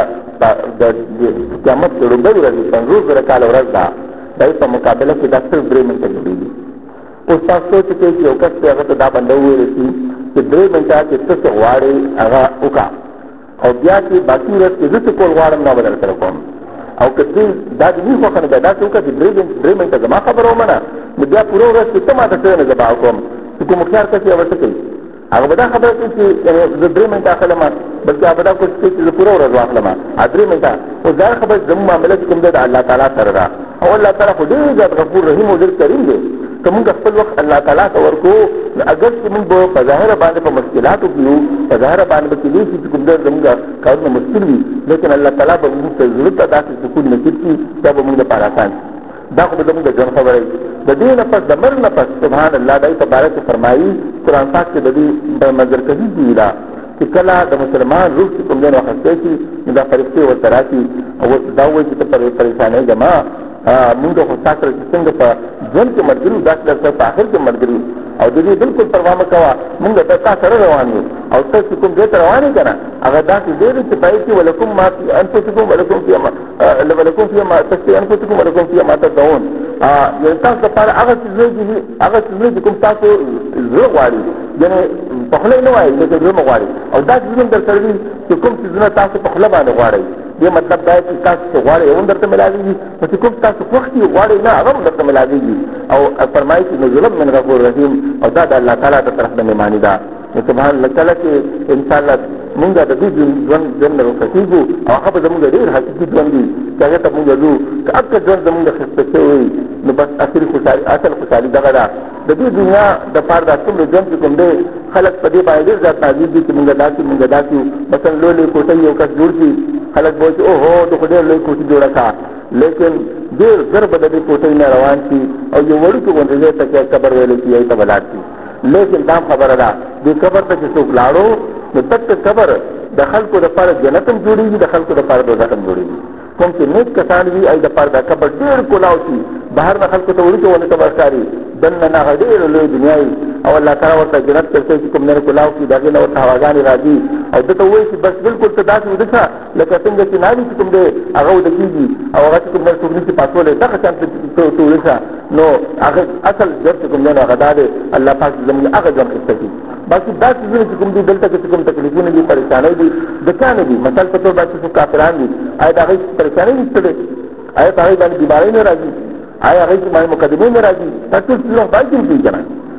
قیامت د لومړۍ ورځې پنځوس زره کاله ورځ ده د هغې په مقابله کې دا صرف درې منټه جوړېږي اوس تاسو سوچ کوئ چې یو کس دی هغه ته دا بنده وویلی شي چې درې منټه چې ته څه غواړې هغه وکړه او بیا چې باقي ورځ کې زه څه کول غواړم دا به درسره کوم او که دې دا د نی خوښه نه بیا داسې وکړه چې درې منټه زما خبره ومنه نو بیا پوره ورځ چې ته ما ته څه نه زه به کوم چې کوم هوښیار کس یې هغه څه کوي هغه به دا خبره کوي چې زه درې منټه اخلم بلکې هغه به دا کوشش کوي چې زه پوره ورځ واخلم درې منټه اوس دا خبره زموږ معامله چې کوم دی د الله تعالی سره ده او الله تعالی خو ډېر زیات غفور رحیم او ډېر کریم دی که موږ خپل وخت الله تعالی ته ورکو اگر چې موږ به په ظاهره باندې په مشکلاتو کې یو په ظاهره باندې به کېدای شي چې کوم ډېر زموږ کارونه مشکل وي لیکن الله تعالی به موږ ته زړه ته داسې سکون نصیب کړي دا به موږ دپاره اسان شي دا خو به زموږ د ژوند خبره وي د دې نه پس د مرګ نه پس سبحان الله دای په باره کې فرمایي قرآن پاک کې د دې مزرکزي دي ده چې کله د مسلمان روح چې کوم ځای نه اخیستی شي نو دا فرښتې ورته راشي او ورته دا ووایي چې ته پریشانۍ زما مونږ خو ستا سره چې څنګه په ژوند کې ملګري یو داسې درسره په آخر کې ملګري او د دې بلکل پروا مه کوه مونږ د تا سره روان یو او ته چې کوم ځای ته روان یې که نه هغه داسې ځای دی چې په هغې کې ولکم ما فی انفسکم ولکم فیما ولکم فیما تشتهی انفسکم ولکم فیما تدعون یعنې تاسو دپاره هغه څیزونه دي هغه څیزونه چې کوم تاسو زړه غواړي یعنې په خوله یې نه وایي لیکن زړه مه غواړي او دا څیزونه هم در سره دي چې کوم څیزونه تاسو په خوله باندې غواړئ دې مطلب دا چې تاسو چې غواړئ هغه هم درته ملاوېږي نو چې کوم تاسو خوښ دي غواړئ نه هغه هم درته ملاوېږي او فرمایي چې نزلا من غفور رحیم او دا د الله تعالی د طرف نه مهماني ده نو سبحان الله کله چې انشاءالله مونږ د دې ژوند ژوند نه رخصتېږو او هغه به زمونږ ډېر حقیقي ژوند وي چې هغې ته مونږ ځو که هر څه ژوند زمونږ اخیسته شوی نو بس اصلي خوشحالي اصل خوشحالي دغه ده د دې دنیا دپاره دا څومره ژوند چې کوم دی خلک په دې باندې ډېر زیات تعجب دي چې مونږ داسې مونږ داسې یو مثلا لوی لوی کوټۍ یو کس جوړ کړي خلک به وایي چې اوهو ته خو ډېر لوی کوټۍ جوړه کړه لیکن ډېر زر به د دې کوټۍ نه روان شي او یو وړوکي غوندې ځای ته چې قبر ویلی شي هغې ته به لاړ شي لیکن دا خبره ده دې قبر ته چې څوک لاړو نو دغه قبر د خلکو دپاره جنت هم جوړېږي د خلکو دپاره دوزخ هم جوړېږي کوم چې نیک کسان وي هغې دپاره دا قبر ډېر کولاو شي بهر نه خلکو ته وړوکې غوندې ته به ښکاري دننه نه هغه ډېره لوی دنیا وي او الله تعالی ورته جنت کرتی چې کوم نه کولاو کړي د هغې نه ورته هواګانې راځي او ده ته ووایي چې بس بلکل ته داسې وده شه لکه څنګه چې ناوي چې کوم دی هغه وده کېږي او هغه چې کوم نه څوک نشي پاسولی دغه شان ته وده شه نو هغه اصل ژوند چې کوم دی نو هغه دا دی الله پاک زموږ هغه ژوند ښایسته کړي باقي دا څیزونه چې کوم دي دلته کې چې کوم تکلیفونه دي پریشانۍ دي د چا نه دي مثال په طور باندې څوک کافران دي آیا د هغې پریشانۍ نشته دی آیا په هغې باندې بیمارۍ نه راځي آیا هغې کې باندې مقدمې نه راځي دا ټول څیزونه خدای کې کوي که نه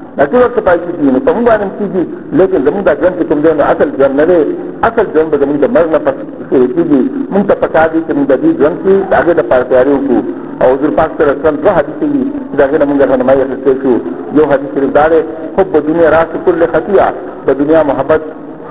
دا ټول ورته پای کېږي نو په موږ باندې کېږي لیکن زموږ دا ژوند چې کوم دی نو اصل ژوند نه دی اصل ژوند به زموږ د مرګ نه پس کېږي موږ ته پکار دي چې موږ د دې ژوند کې د هغې دپاره تیاري وکړو او حضور پاک صلی الله علیه وسلم دوه حدیث دي چې د هغې نه موږ رهنمایي اخیستی شو یو حدیث شریف دا دی حب دنیا راس کل خطیه د دنیا محبت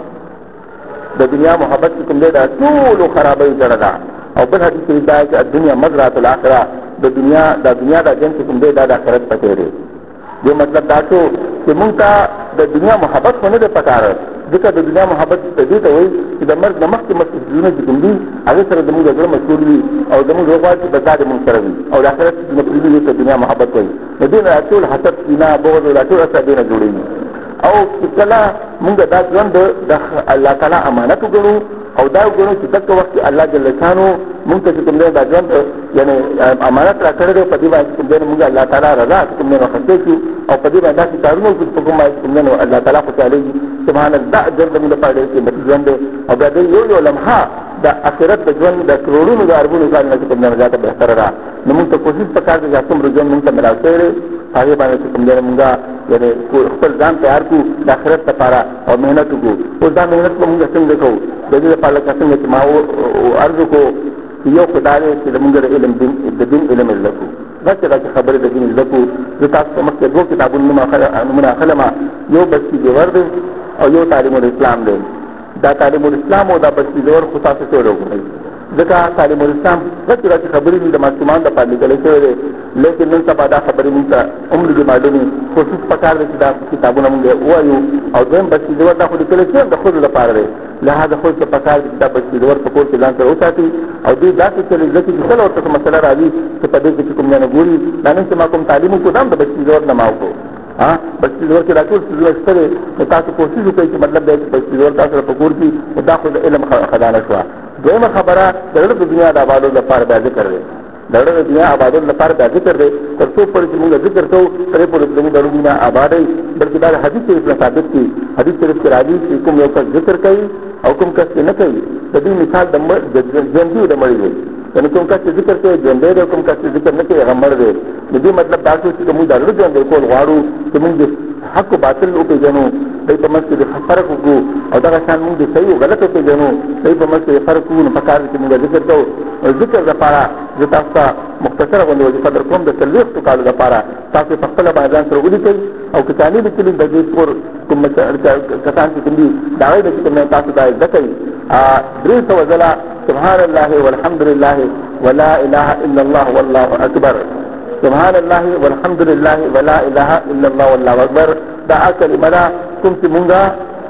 د دنیا محبت چې کوم دی دا ټولو خرابۍ جړه ده او بل حدیث شریف دا چې الدنیا مزرعة الاخره د دنیا دا دنیا دا جن چې کوم دی دا د آخرت پټی دی دې مطلب دا شو چې موږ ته د دنیا محبت خو نه دی پکار ځکه د دنیا محبت دې ته وایي چې د مرګ نه مخکې مخکې څیزونه چې کوم دي هغې سره زموږ د زړه مشغول وي او زموږ غواړي چې بقا د موږ سره وي او د آخرت څیزونه پرېږدي دې ته دنیا محبت وایي نو دې نه دا ټول حسد کینه بغض دا ټول اصله دې نه جوړېږي او چې کله موږ دا ژوند د الله تعالی امانت وګڼو او دا وګڼو چې دغه وخت کې الله جل شانو موږ ته چې کوم دی دا ژوند یعنې امانت را کړی دی په دې باندې چې کوم دی موږ الله تعالی رضا چې کوم دی اخیستی شو او په دې باندې داسې کارونه وکړو په کوم باندې چې کوم دی الله تعالی خوشحالېږي سبحان الله ژوند زموږ لپاره ډېر قیمتي ژوند دی او بیا دی یو یو لمحه د آخرت د ژوند د کروڑونو د اربونو کال نه چې کوم دی زیاته بهتره ده نو موږ ته کوشش پکار دی چې څومره ژوند موږ ته میلاو شوی دی هغې باندې چې کوم دی موږ یعنې خپل ځان تیار کړو د آخرت لپاره او محنت وکړو اوس دا محنت به موږ څنګه کوو د دې لپاره لکه څنګه چې ما عرض وکړو چې یو خو دا دی چې زموږ د علم د دین علم زده کړو داسې داسې خبرې د دین زده کړو زه تاسو ته مخکې دوه کتابونه نومونه اخلم یو بچي زور دی او یو تعلیم الاسلام دی دا تعلیم الاسلام او دا بچي زور خو تاسو څه وګورئ ځکه تعلیم الاسلام داسې داسې خبرې دي د ماشومانو دپاره لیکلی شوی دی لیکن نن سبا دا خبرې موږ ته هم لږې معلومې کوشش پکار دی چې دا کتابونه موږ ووایو او دویم بچي زور دا خو لیکلی شوی د ښځو لپاره دی لهذا ښځو ته پکار دي چې دا بچي زور په کور کې ځان سره وساتي او دوی داسې چلې زده کړي چې کله ورته څه مسله راځي چې په دې کې چې کوم نه ګوري دا نن چې ما کوم تعلیم وکړو دا هم د بچي زور نه ما وکړو ها بچي زور کې دا ټول څیزونه شته دی نو تاسو کوشش وکړئ چې مطلب دی چې بچي زور تاسو سره په کور کې دا خو د علم خزانه شوه دویمه خبره د زړه د دنیا د آبادو لپاره بیا ذکر دی د زړه د دنیا آبادو لپاره بیا ذکر دی تر څو پورې چې موږ ذکر کوو ترې پورې زموږ د زړه دنیا آبادوي بلکې دا د حدیث شریف نه ثابت دي حدیث شریف کې راځي چې کوم یو کس ذکر کوي او کوم کس نه کوي د دې مثال د ژوندي د مړي دی یعنې کوم کس چې ذکر کوي ژوندی دی کوم کس چې ذکر نه کوي هغه مړ دی د دې مطلب دا شو چې موږ د زړه ژوندی کول غواړو چې موږ د حق باطل وپېژنو دوی په منځ کې د فرق وکړو او دغه شان موږ د صحیح او غلط وپېژنو دوی په منځ کې د فرق وکړو نو پکار دی چې موږ ذکر کوو ذکر دپاره زه تاسو ته مختصره غوندې وظیفه در کوم د څلوېښتو کالو دپاره تاسو په خپله باندې ځان سره ولیکئ او که چا نه لیکلي د دې کور کوم کسان چې کوم دي د هغې نه چې کوم تاسو دا زده کوئ درې سوه ځله سبحان الله والحمد لله ولا اله الا الله والله اکبر سبحان الله والحمد لله ولا اله الا الله والله اکبر دا کلمه ده کوم چې مونږه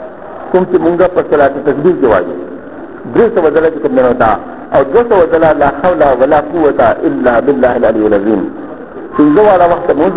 کوم چې مونږه په صلات تسبیح کې وایو درې سوه ځله چې کوم نه وتا او دوه سوه ځله لا حول ولا قوه الا بالله العلي العظیم پنځه واړه وخت مونږ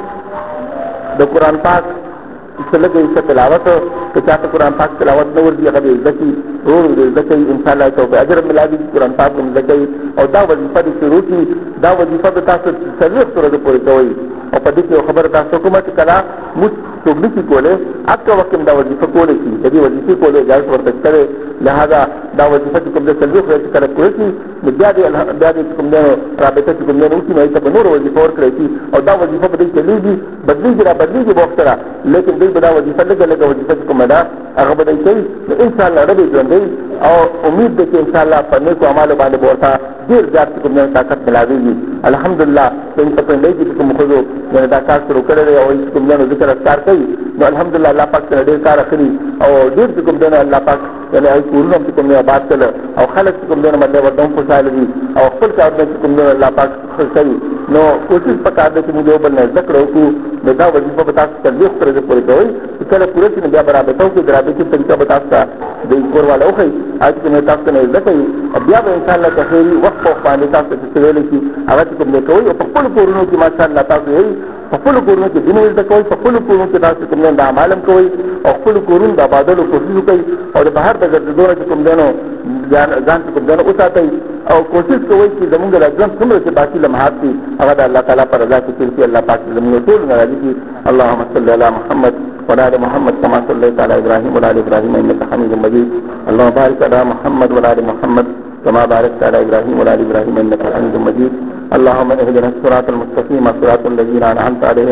د قرآن پاک چې لږ یې تلاوت که چاته قرآن پاک تلاوت نه ورځي هغه یې زده کړي ورو ورو زده کوي انشاءالله ته به اجر ملاوي قرآن پاک هم زده کوي او دا وظیفه دې شروع کړي دا وظیفه به تاسو څلوېښت ورځې پورې کوئ او په دې کې یو خبره تاسو کومه چې کله موږ څوک نه شي کولی هغه وخت هم دا وظیفه کولی شي د دې وظیفې کولو اجازت ورته شته دی لهذا دا وظیفه چې کوم دی څلوېښت ورځې کله کوی شي نو بیا دې بیا دې چې کوم دی رابطه چې کوم دی نو وکړي نو هغې ته به نوره وظیفه ورکړی شي او دا وظیفه به دوی چلېږي بدلېږي را بدلېږي به وخت سره لیکن دوی به دا وظیفه لږه لږه وظیفه چې کومه ده هغه به دوی کوي نو انشاءالله ډېر ژوندی او امید ده چې انشاءالله په نیکو اعمالو باندې به ورته ډېر زیات چې کوم دی طاقت ملاوېږي الحمدلله په پنډۍ کې چې کوم ښځو یعنې دا کار شروع کړی دی او چې کوم دی نو ذکر اذکار کوي نو الحمدلله الله پاک سره ډېر کار اخلي او ډېر چې کوم دی نو الله پاک یعنې هغوی کورونه هم چې کوم دی آباد کړل او خلک چې کوم دی نو مطلب ورته هم خوشحاله دي او خپل کارونه چې کوم دی الله پاک ښه کوي نو کوشش پکار دی چې موږ یو بل نه زده کړه وکړو نو دا وظیفه به تاسو څلوېښت ورځې پورې کوئ چې کله پوره شي نو بیا به رابطه وکړئ د رابطې طریقه به تاسو ته د کور والا وښایي هغه چې کوم تاسو ته نه زده کوي او بیا به انشاءالله که خیري وخت په وخت باندې تاسو ته څه ویلی شي هغه چې کوم دی کوئ او په خپلو کورونو کې ماشاءالله تاسو یې په خپلو کورونو کې دین زده کوئ په خپلو کورونو کې تاسو کوم دی د اعمال هم کوئ او خپلو کورونو د آبادولو کوشش وکړئ او د بهر د ګرځېدو نه چې کوم دی نو ځان چې کوم دی نو وساتئ او کوشش کوئ چې زمونږ د ژوند څومره چې باقي لمحات دي هغه د الله تعالی په رضا کې تېر کړي الله پاک زمونږ ټول نه راضي کړي اللهم صل علی محمد وعلى ال محمد كما صليت على ابراهيم وعلى ال ابراهيم انك حميد مجيد اللهم بارك على محمد وعلى ال محمد كما باركت على ابراهيم وعلى ال ابراهيم انك حميد مجيد اللهم اهدنا الصراط المستقيم صراط الذين انعمت عليهم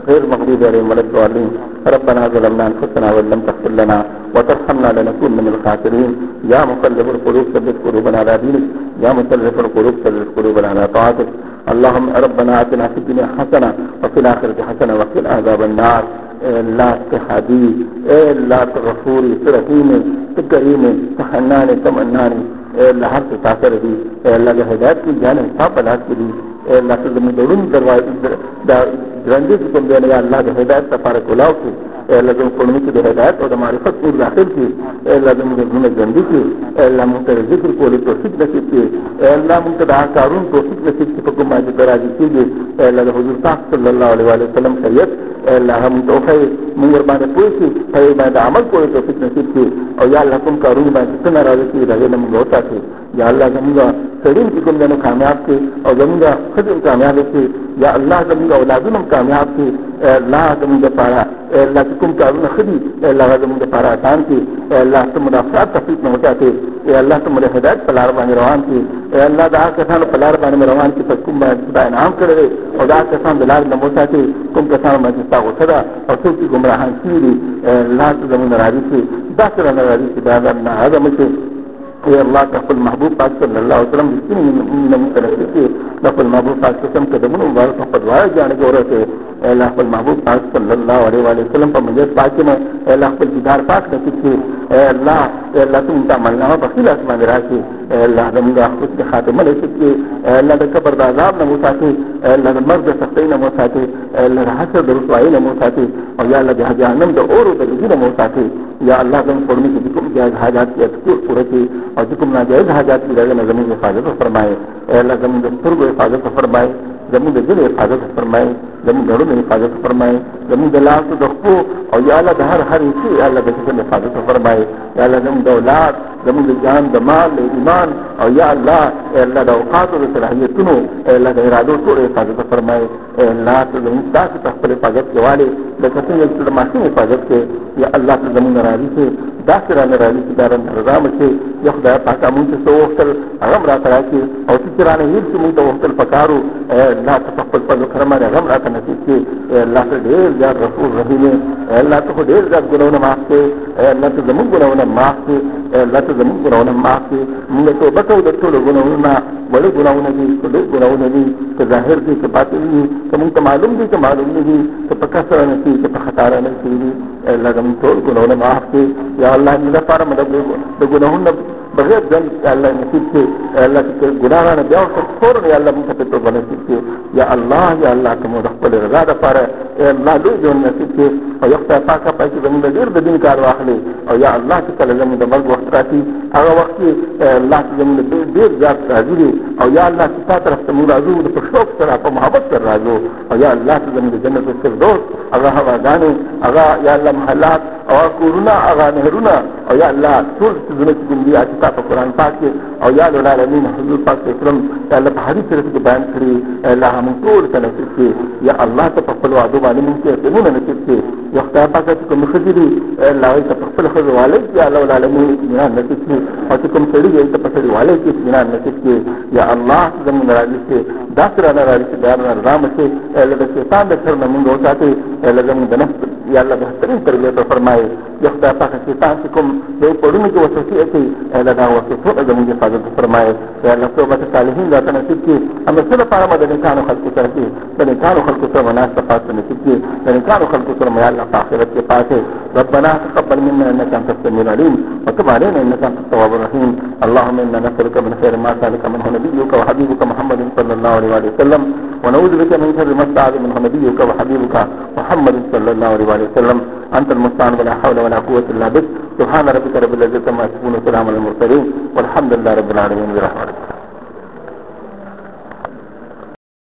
غير المغضوب عليهم ولا الضالين. ربنا ظلمنا انفسنا وان لم تغفر لنا وترحمنا لنكون من الخاسرين. يا مقلب القلوب ثبت قلوبنا على دينك. يا مصرف القلوب ثبت قلوبنا على طاعتك. اللهم ربنا اتنا في الدنيا حسنه وفي الاخره حسنه وقنا عذاب النار. لا تحدي لا تغفوري ترحيمي تكريمي تحناني تمناني لا حرف تاثر دي لا هدایت کی جانب صاحب بلاد کی دي لا تزم دورون دروازه دا درنده کوم دی یا الله د هدایت لپاره کولاو کی لازم قومي کی د هدایت او د معرفت نور داخل کی لازم د ژوند ژوند کی الله مونږ ته ذکر کولو توفیق نصیب کی الله مونږ ته د کارون توفیق نصیب کی په کومه باندې راځي کیږي الله د حضور پاک صلی الله علیه و سلم شریعت الله هم توفیق مونږ باندې پوي کی په باندې عمل کولو توفیق نصیب کی او یا الله کوم کارون باندې څنګه راځي کی راځي موږ وتا کی یا الله زموږ سړیم چې کوم دنو کامیاب کی او زموږ خدای کامیاب کی یا الله زموږ اولادونو کامیاب کی الله زموږ لپاره الله کوم کارونه خدي الله زموږ لپاره آسان کی الله ته منافعات تفیق نه وکړي یا الله ته موږ هدایت په لار باندې روان کی یا الله دا کسانو په لار باندې روان کی په کوم باندې خدای انعام کړی او دا کسان د لار نه موساتي کوم کسان باندې تاسو سره او څوک چې ګمراهان کیږي الله ته زموږ راضي شي دا سره نه راضي شي دا نه هغه مشه يا الله تقبل محبوب پاک صلی الله علیه وسلم دې من مترسي کې تقبل محبوب پاک قسم قدمونو مبارک په دعا جانې ګورته الله خپل محبوب پاک صلی الله علیه وسلم په مجلس پاک کې الله خپل دیدار پاک نصیب کړي الله الله ته تعاملنا په خلاص باندې راځي الله زموږ خپل خاتمه نصیب کړي الله د قبر د عذاب نه وساتي الله د مرګ سختۍ نه وساتي الله د حسد د رسوایی نه وساتي او یا الله د جهنم د اور د لګي نه وساتي یا الله زموږ پرمې کې کوم جایز حاجات کې ټول پوره کړي او کوم ناجایز حاجات کې دغه زموږ حفاظت فرمایي الله زموږ د سترګو حفاظت فرمایي زموږ د دل حفاظت فرمایي زموږ د غړو حفاظت فرمایي زموږ د لاس د خپو او یا الله د هر هر شي الله د څه حفاظت فرمایي یا الله زموږ د اولاد زموږ د جان د مال د ایمان او یا الله الله د اوقات او صلاحیتونو الله د ارادو ټول حفاظت فرمایي الله ته زموږ تاسو ته خپل حفاظت کوالي د کثیر د ماشین حفاظت کې یا الله ته زموږ راضي شي دا سره نه راځي چې دا رضا مشه یا خدای پاک موږ ته وختل هغه راته راځي او چې رانه هیڅ موږ ته وختل پکارو الله ته خپل په کرمه هغه راته نصیب کړي الله ته ډېر زیات رسول رحیم الله ته ډېر زیات ګناونه معاف کړي الله ته زموږ ګناونه معاف کړي الله ته زموږ ګناونه معاف کړي موږ ته وبکو د ټول ګناونه وړ ګناونه دي ټول ګناونه دي چې ظاهر دي چې باطن دي چې موږ ته معلوم دي چې معلوم نه دي چې په کثر نه دي چې په خطا نه دي الله زموږ ټول ګناونه معاف کړي یا الله دې لپاره مدد د ګناهونو بغیر ځل الله نصیب کړي الله چې ګناهونه بیا فورا یا الله موږ ته توبه نصیب کړي یا الله یا الله ته موږ خپل رضا لپاره الله لوی جون نصیب کړي او یو ځای پاکه پاتې زموږ ډېر د دین کار واخلي او یا الله چې کله زموږ د مرګ وخت راځي هغه وخت الله چې زموږ ډېر زیات راځي او یا الله چې تاسو طرف ته موږ راځو په شوق سره په محبت سره راځو او یا الله چې زموږ د جنت الفردوس هغه هواګانې هغه یا الله محلات او کورونه هغه نهرونه او یا الله ټول څه چې کوم دي چې تاسو قرآن پاک او یا العالمین حضور پاک اسلام یا الله په حدیث سره بیان کړی الله موږ ټول ته نصیب کړي یا الله ته په خپل وعده باندې موږ ته تمونه نصیب کړي یو خدای پاک چې کوم خدای الله ته په خپل خدای والي یا الله العالمین اطمینان نصیب کړي او چې کوم سړي ته په خپل والي کې اطمینان نصیب کړي یا الله زموږ راځي چې دا سره نه راځي چې دا نظام شي الله د شیطان د شر نه موږ وساتي الله زموږ د نفس یا الله بهترین تربیت فرمایي یو خدای پاک شیطان چې کوم د پړونو کې وسوسه کوي الله دا وسوسه زموږ حفاظت فرمایي یا الله توبه صالحین ذات نصیب کړي هم سره پاره مدد کانو خلق سره کړي د کانو خلق سره مناسبات نصیب کړي د کانو خلق سره یا الله په آخرت کې پاتې ربنا تقبل منا انك انت السميع العليم وتب علينا انك انت التواب الرحيم اللهم انا نسالك من خير ما سالك منه نبيك وحبيبك محمد صلى الله عليه وسلم ونعوذ بك من شر ما استعاذ منه نبيك وحبيبك محمد صلى الله عليه وسلم انت المستعان ولا حول ولا قوه الا بك سبحان ربك رب العزه عما يصفون وسلام على المرسلين والحمد لله رب العالمين برحمتك.